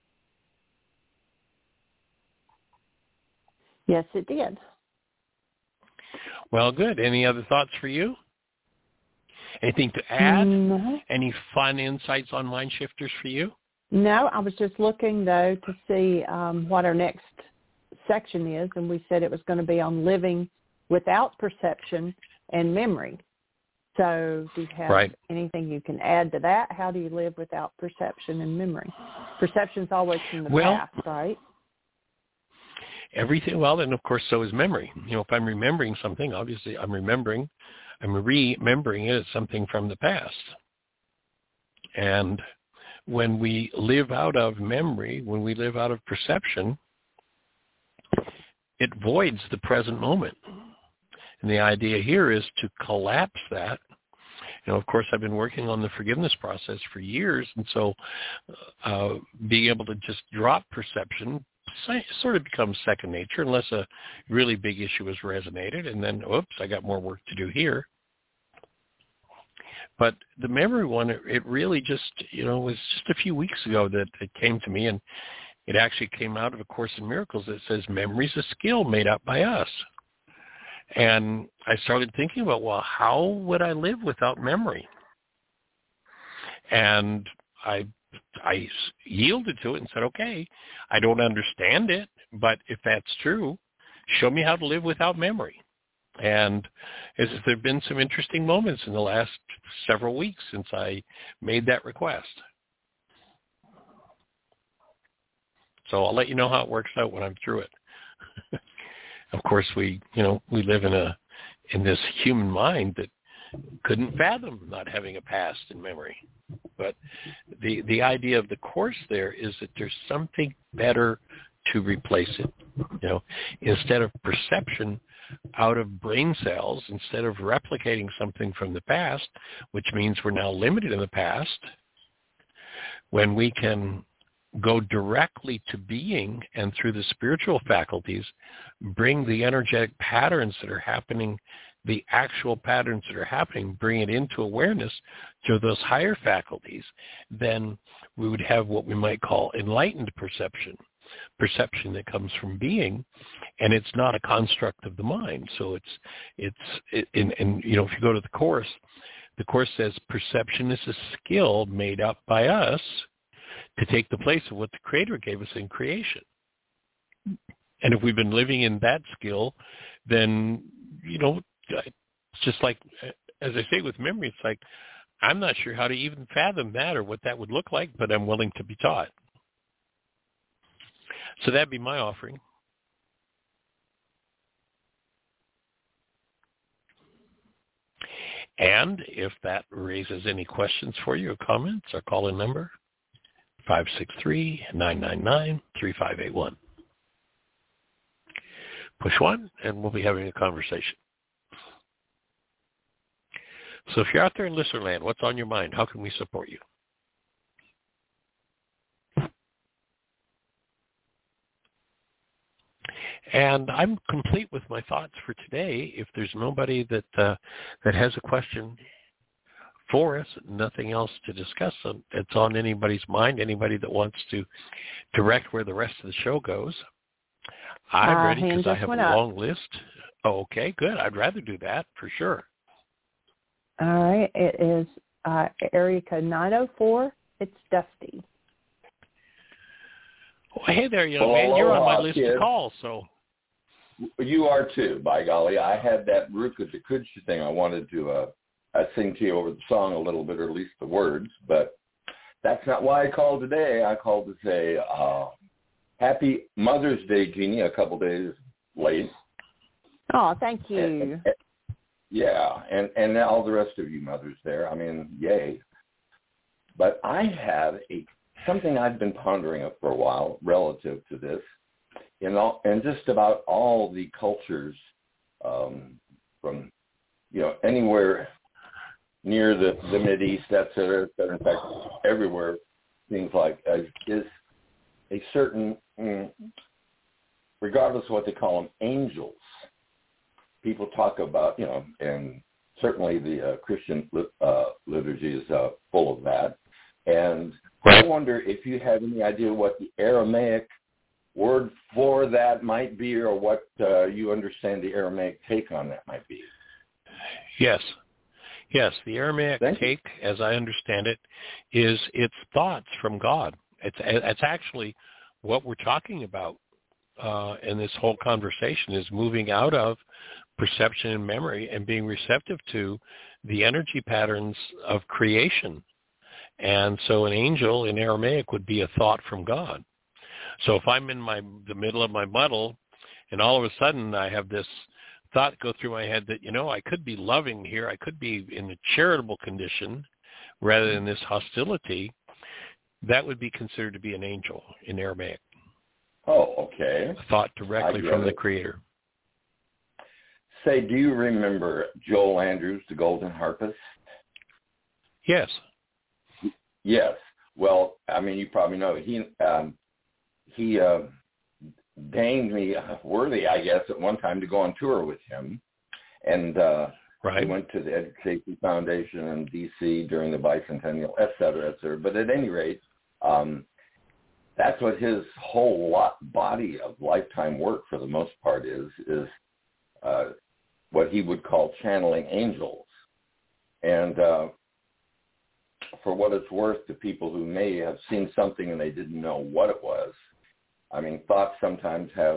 B: Yes, it did.
E: Well, good. Any other thoughts for you? Anything to add?
B: No.
E: Any fun insights on mind shifters for you?
B: No, I was just looking, though, to see what our next section is, and we said it was going to be on living without perception and memory. So do you have anything you can add to that? How do you live without perception and memory? Perception's always from the past, right?
E: Everything, and of course, so is memory. If I'm remembering something, obviously I'm remembering it as something from the past. And when we live out of memory, when we live out of perception, it voids the present moment. And the idea here is to collapse that. Of course, I've been working on the forgiveness process for years, and so being able to just drop perception sort of becomes second nature unless a really big issue has resonated, and then, I got more work to do here. But the memory one, it really just, was just a few weeks ago that it came to me, and it actually came out of A Course in Miracles that says memory's a skill made up by us. And I started thinking about, how would I live without memory? And I yielded to it and said, okay, I don't understand it, but if that's true, show me how to live without memory. And there have been some interesting moments in the last several weeks since I made that request. So I'll let you know how it works out when I'm through it. Of course, we live in this human mind that couldn't fathom not having a past in memory. But the idea of the Course there is that there's something better to replace it. Instead of perception out of brain cells, instead of replicating something from the past, which means we're now limited in the past, when we can go directly to being and through the spiritual faculties, bring the energetic patterns that are happening, the actual patterns that are happening, bring it into awareness through those higher faculties, then we would have what we might call enlightened perception that comes from being, and it's not a construct of the mind. So if you go to the Course says perception is a skill made up by us to take the place of what the Creator gave us in creation. And if we've been living in that skill, then, it's just like, as I say with memory, it's like, I'm not sure how to even fathom that or what that would look like, but I'm willing to be taught. So that'd be my offering. And if that raises any questions for you or comments, our call-in number, 563-999-3581. Push 1, and we'll be having a conversation. So if you're out there in listener land, what's on your mind? How can we support you? And I'm complete with my thoughts for today. If there's nobody that has a question for us, nothing else to discuss, it's on anybody's mind, anybody that wants to direct where the rest of the show goes, I'm ready because I have a long list. Oh, okay, good. I'd rather do that for sure.
B: All right. It is area code 904. It's Dusty.
E: Oh, hey there, young man. You're on my list to call, so.
G: You are too, by golly. I had that Ruka Takuchi thing I wanted to sing to you over the song a little bit, or at least the words, but that's not why I called today. I called to say Happy Mother's Day, Jeannie, a couple days late.
B: Oh, thank you.
G: And all the rest of you mothers there. I mean, yay. But I have something I've been pondering for a while relative to this, and just about all the cultures from anywhere near the Mideast, et cetera, in fact, everywhere, things like is a certain, regardless of what they call them, angels. People talk about, and certainly the Christian liturgy is full of that. And I wonder if you have any idea what the Aramaic word for that might be, or what you understand the Aramaic take on that might be.
E: Yes, the Aramaic take, as I understand it, is it's thoughts from God. It's actually what we're talking about in this whole conversation, is moving out of perception and memory and being receptive to the energy patterns of creation. And so an angel in Aramaic would be a thought from God. So if I'm in the middle of my muddle, and all of a sudden I have this thought go through my head that, I could be loving here, I could be in a charitable condition rather than this hostility, that would be considered to be an angel in Aramaic.
G: Oh, okay.
E: A thought directly from the Creator.
G: Say, do you remember Joel Andrews, the Golden Harpist?
E: Yes.
G: Yes. Well, I mean, you probably know he deigned me worthy, I guess, at one time to go on tour with him, and we went to the Ed Safety Foundation in D.C. during the bicentennial, et cetera, et cetera. But at any rate, that's what his whole body of lifetime work, for the most part, is what he would call channeling angels. And for what it's worth to people who may have seen something and they didn't know what it was, I mean, thoughts sometimes have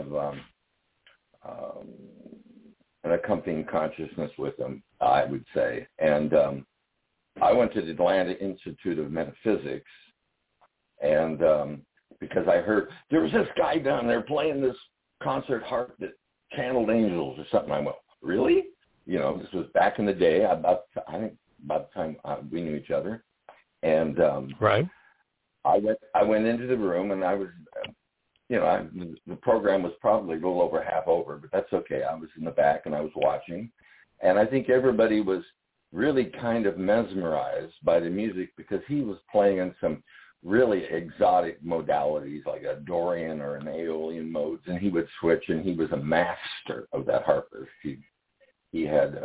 G: an accompanying consciousness with them, I would say. And I went to the Atlanta Institute of Metaphysics, and because I heard there was this guy down there playing this concert harp that channeled angels or something. I went, really? This was back in the day, I think about the time we knew each other. And I went into the room, and I was, the program was probably a little over half over, but that's okay. I was in the back, and I was watching. And I think everybody was really kind of mesmerized by the music, because he was playing in some really exotic modalities like a Dorian or an Aeolian modes, and he would switch, and he was a master of that harpist. He had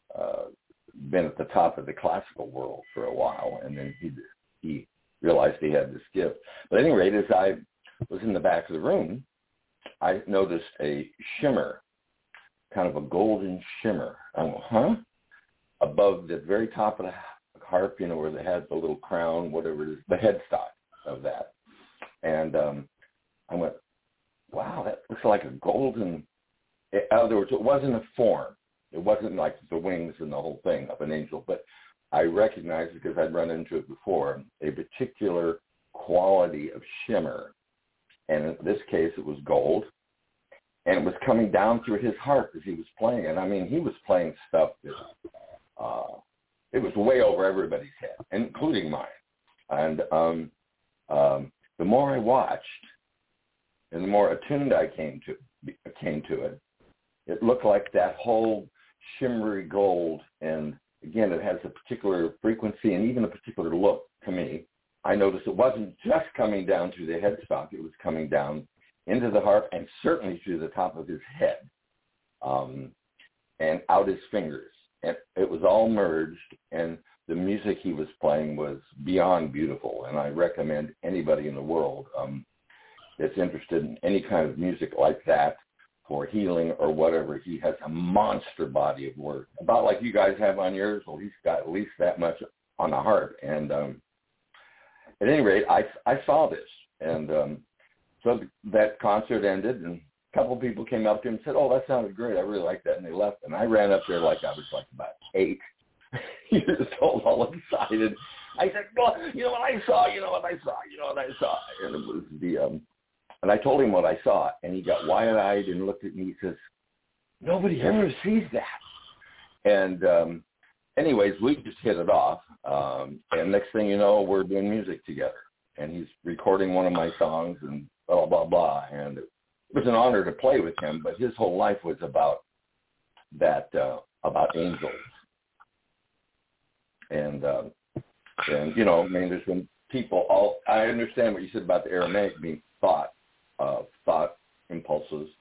G: been at the top of the classical world for a while, and then he realized he had this gift. But at any rate, as I was in the back of the room, I noticed a shimmer, kind of a golden shimmer. I went, huh? Above the very top of the harp, where they had the little crown, whatever it is, the headstock of that. And I went, wow, that looks like a golden, in other words, it wasn't a form. It wasn't like the wings and the whole thing of an angel, but I recognized, because I'd run into it before, a particular quality of shimmer. And in this case, it was gold. And it was coming down through his harp as he was playing. And I mean, he was playing stuff that it was way over everybody's head, including mine. And the more I watched, and the more attuned I came to it, it looked like that whole shimmery gold. And again, it has a particular frequency and even a particular look to me. I noticed it wasn't just coming down through the headstock. It was coming down into the harp and certainly through the top of his head and out his fingers. And it was all merged, and the music he was playing was beyond beautiful. And I recommend anybody in the world that's interested in any kind of music like that, for healing or whatever. He has a monster body of work, about like you guys have on yours. Well, he's got at least that much on the heart. And at any rate, I saw this. And so that concert ended, and a couple of people came up to him and said, "Oh, that sounded great. I really like that." And they left. And I ran up there like I was like about 8 years old, all excited. I said, "Well, you know what I saw, you know what I saw, you know what I saw." And it was and I told him what I saw, and he got wide-eyed and looked at me. He says, "Nobody ever sees that." And anyways, we just hit it off. And next thing you know, we're doing music together. And he's recording one of my songs and blah, blah, blah. And it was an honor to play with him, but his whole life was about that, about angels. And you know, I mean, there's been people I understand what you said about the Aramaic being thought impulses.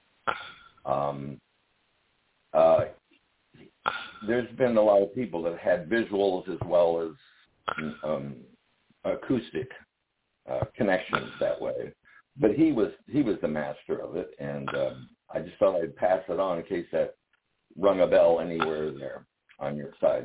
G: There's been a lot of people that had visuals as well as acoustic connections that way, but he was the master of it, and I just thought I'd pass it on in case that rung a bell anywhere there on your side.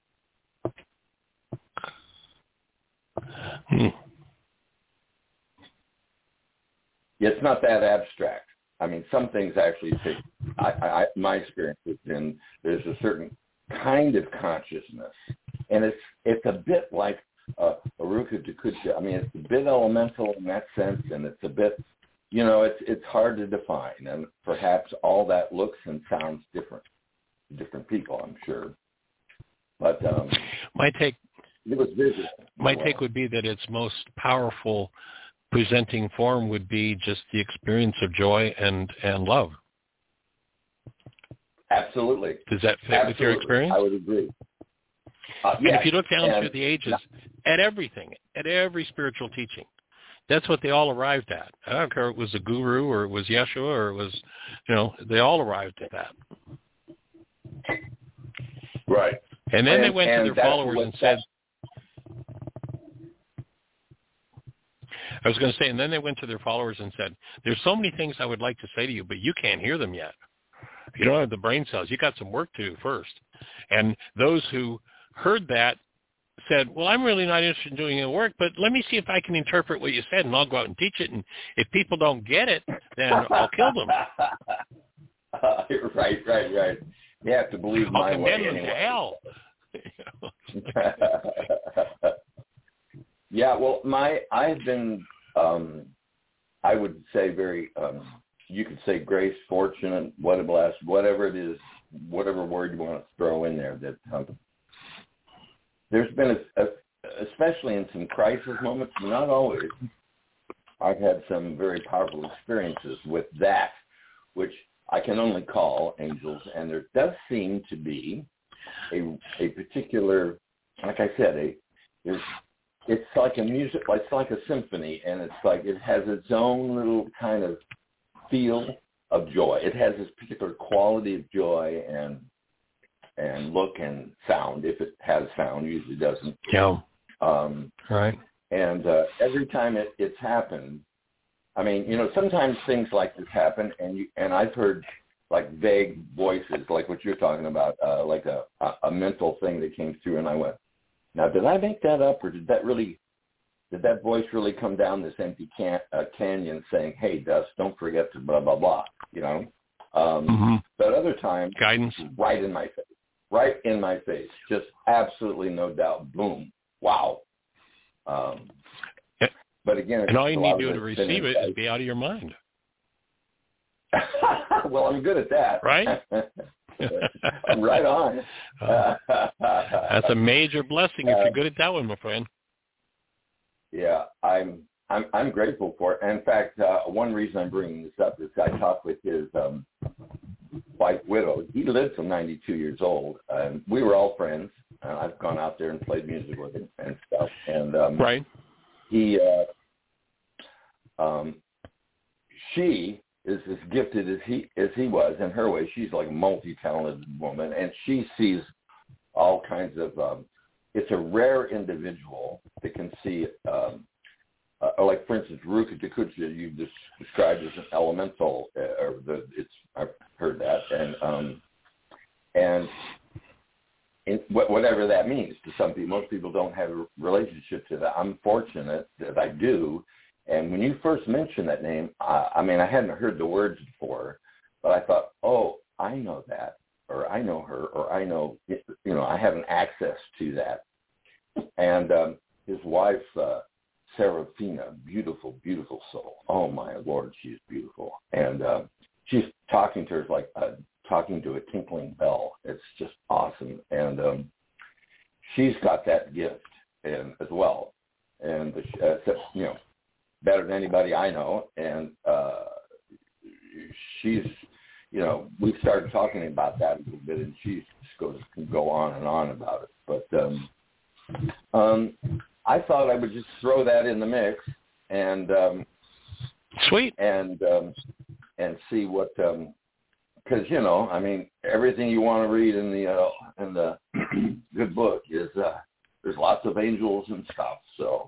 G: It's not that abstract. I mean, some things actually take. My experience has been there's a certain kind of consciousness, and it's a bit like a Ruka Takucha. I mean, it's a bit elemental in that sense, and it's a bit, you know, it's hard to define, and perhaps all that looks and sounds different to different people, I'm sure. But
E: my take
G: would
E: be that its most powerful presenting form would be just the experience of joy and love.
G: Absolutely.
E: Does that fit with your experience?
G: I would agree.
E: And if you look down through the ages, at everything, at every spiritual teaching, that's what they all arrived at. I don't care if it was a guru or it was Yeshua or it was, you know, they all arrived at that.
G: Right.
E: And then they went to their followers and said, I was going to say, and then they went to their followers and said, "There's so many things I would like to say to you, but you can't hear them yet. You don't have the brain cells. You got some work to do first." And those who heard that said, "Well, I'm really not interested in doing the work, but let me see if I can interpret what you said, and I'll go out and teach it. And if people don't get it, then I'll kill them."
G: Right. You have to believe my way.
E: I'll condemn them to hell.
G: Yeah, well, I've been, I would say very, you could say grace, fortunate, what a blessed, whatever it is, whatever word you want to throw in there. That there's been, especially in some crisis moments, not always, I've had some very powerful experiences with that, which I can only call angels, and there does seem to be a particular, like I said, it's like a music, it's like a symphony, and it's like it has its own little kind of feel of joy. It has this particular quality of joy and look and sound, if it has sound, usually doesn't.
E: Yeah. Right.
G: And every time it's happened, I mean, you know, sometimes things like this happen, and I've heard like vague voices, like what you're talking about, like a mental thing that came through, and I went, now, did I make that up, or did that voice really come down this empty canyon saying, "Hey, Dust, don't forget to blah, blah, blah," you know? But other times,
E: guidance,
G: right in my face, just absolutely no doubt, boom, wow. But again,
E: and all you need to do to receive it is be out of your mind.
G: Well, I'm good at that.
E: Right?
G: Right on.
E: That's a major blessing if you're good at that one, my friend.
G: Yeah, I'm grateful for it. And in fact, one reason I'm bringing this up is I talked with his wife, widow. He lived till 92 years old. We were all friends. I've gone out there and played music with him and stuff. And
E: right.
G: She is as gifted as he was in her way. She's like a multi-talented woman, and she sees all kinds of. It's a rare individual that can see, like for instance, Ruka Takucha, you described as an elemental or whatever. I've heard that, and whatever that means to some people. Most people don't have a relationship to that. I'm fortunate that I do. And when you first mentioned that name, I mean, I hadn't heard the words before, but I thought, oh, I know that, or I know her, or I know, I have an access to that. And his wife, Serafina, beautiful, beautiful soul. Oh, my Lord, she's beautiful. And she's talking to her like talking to a tinkling bell. It's just awesome. And she's got that gift as well. And, better than anybody I know. And she's, we've started talking about that a little bit, and she can go on and on about it. But I thought I would just throw that in the mix and
E: sweet
G: and see what because I mean, everything you want to read in the good book is there's lots of angels and stuff. So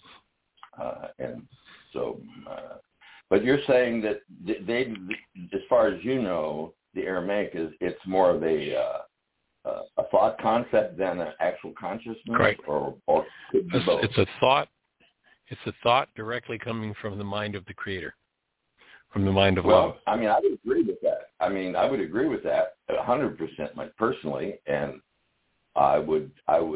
G: but you're saying that they, as far as you know, the Aramaic it's more of a thought concept than an actual consciousness,
E: right?
G: Or could be both.
E: It's a thought. It's a thought directly coming from the mind of the Creator, from the mind of love.
G: I mean, I would agree with that. I mean, I would agree with that 100%, personally, and I would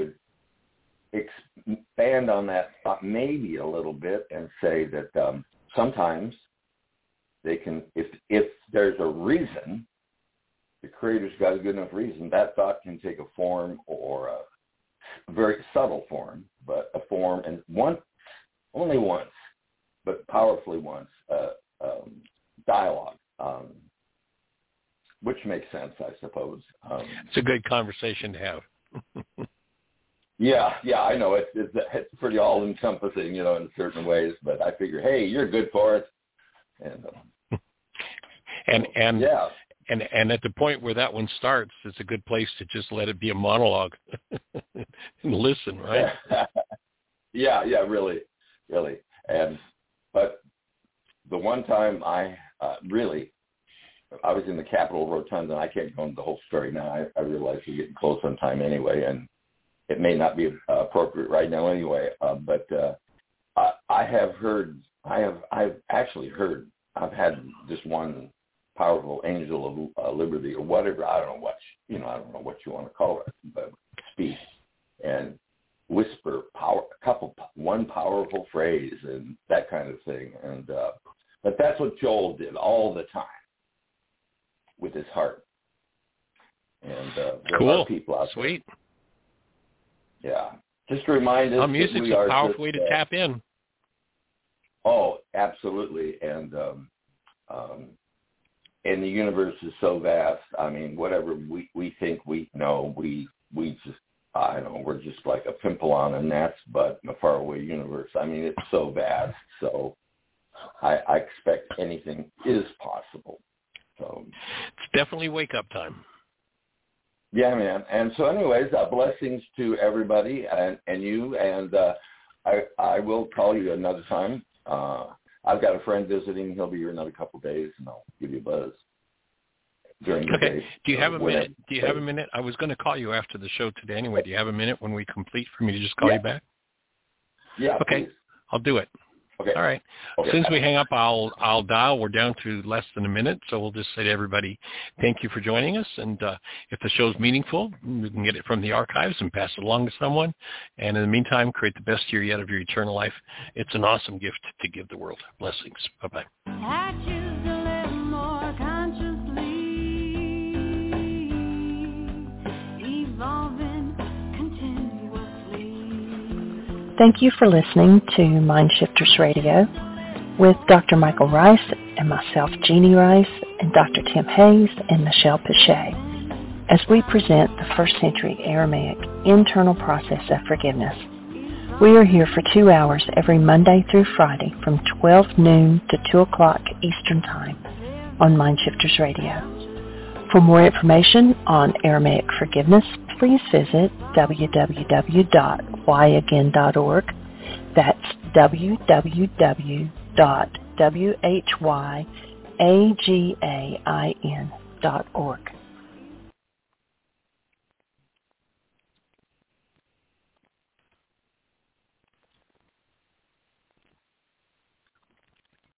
G: expand on that thought maybe a little bit and say that sometimes they can, if there's a reason, the Creator's got a good enough reason, that thought can take a form, or a very subtle form, but a form, and only once, but powerfully once, dialogue, which makes sense, I suppose.
E: It's a good conversation to have.
G: Yeah, I know. It's pretty all-encompassing, in certain ways, but I figure, hey, you're good for it. And yeah.
E: And at the point where that one starts, it's a good place to just let it be a monologue and listen, right?
G: Yeah, really. But the one time I was in the Capitol Rotunda, and I can't go into the whole story now. I realize we're getting close on time anyway, and it may not be appropriate right now anyway. But I've actually heard. I've had this one powerful angel of liberty, or whatever. I don't know what you want to call it, but speak and whisper one powerful phrase and that kind of thing. And but that's what Joel did all the time with his heart. And there are people out
E: Sweet.
G: there. Yeah, just to remind us.
E: Music's a powerful way to tap in.
G: Oh, absolutely, and the universe is so vast. I mean, whatever we think we know, we just, I don't know, we're just like a pimple on a gnat's butt in a faraway universe. I mean, it's so vast. So I expect anything is possible. So
E: it's definitely wake-up time.
G: Yeah, man. And so anyways, blessings to everybody and you. And I will call you another time. I've got a friend visiting. He'll be here another couple of days, and I'll give you a buzz during the day.
E: Do you have a minute? Do you have a minute? I was going to call you after the show today anyway. Do you have a minute when we complete for me to just call you back?
G: Yeah.
E: Okay.
G: Please.
E: I'll do it.
G: Okay.
E: All right.
G: Okay.
E: Since we hang up, I'll dial. We're down to less than a minute, so we'll just say to everybody, thank you for joining us. And if the show's meaningful, we can get it from the archives and pass it along to someone. And in the meantime, create the best year yet of your eternal life. It's an awesome gift to give the world. Blessings. Bye-bye.
B: Thank you for listening to Mind Shifters Radio with Dr. Michael Rice and myself, Jeannie Rice, and Dr. Tim Hayes and Michelle Pichet, as we present the first century Aramaic internal process of forgiveness. We are here for 2 hours every Monday through Friday from 12 noon to 2 o'clock Eastern Time on Mind Shifters Radio. For more information on Aramaic forgiveness, please visit www.whyagain.org. That's www.whyagain.org. again.org.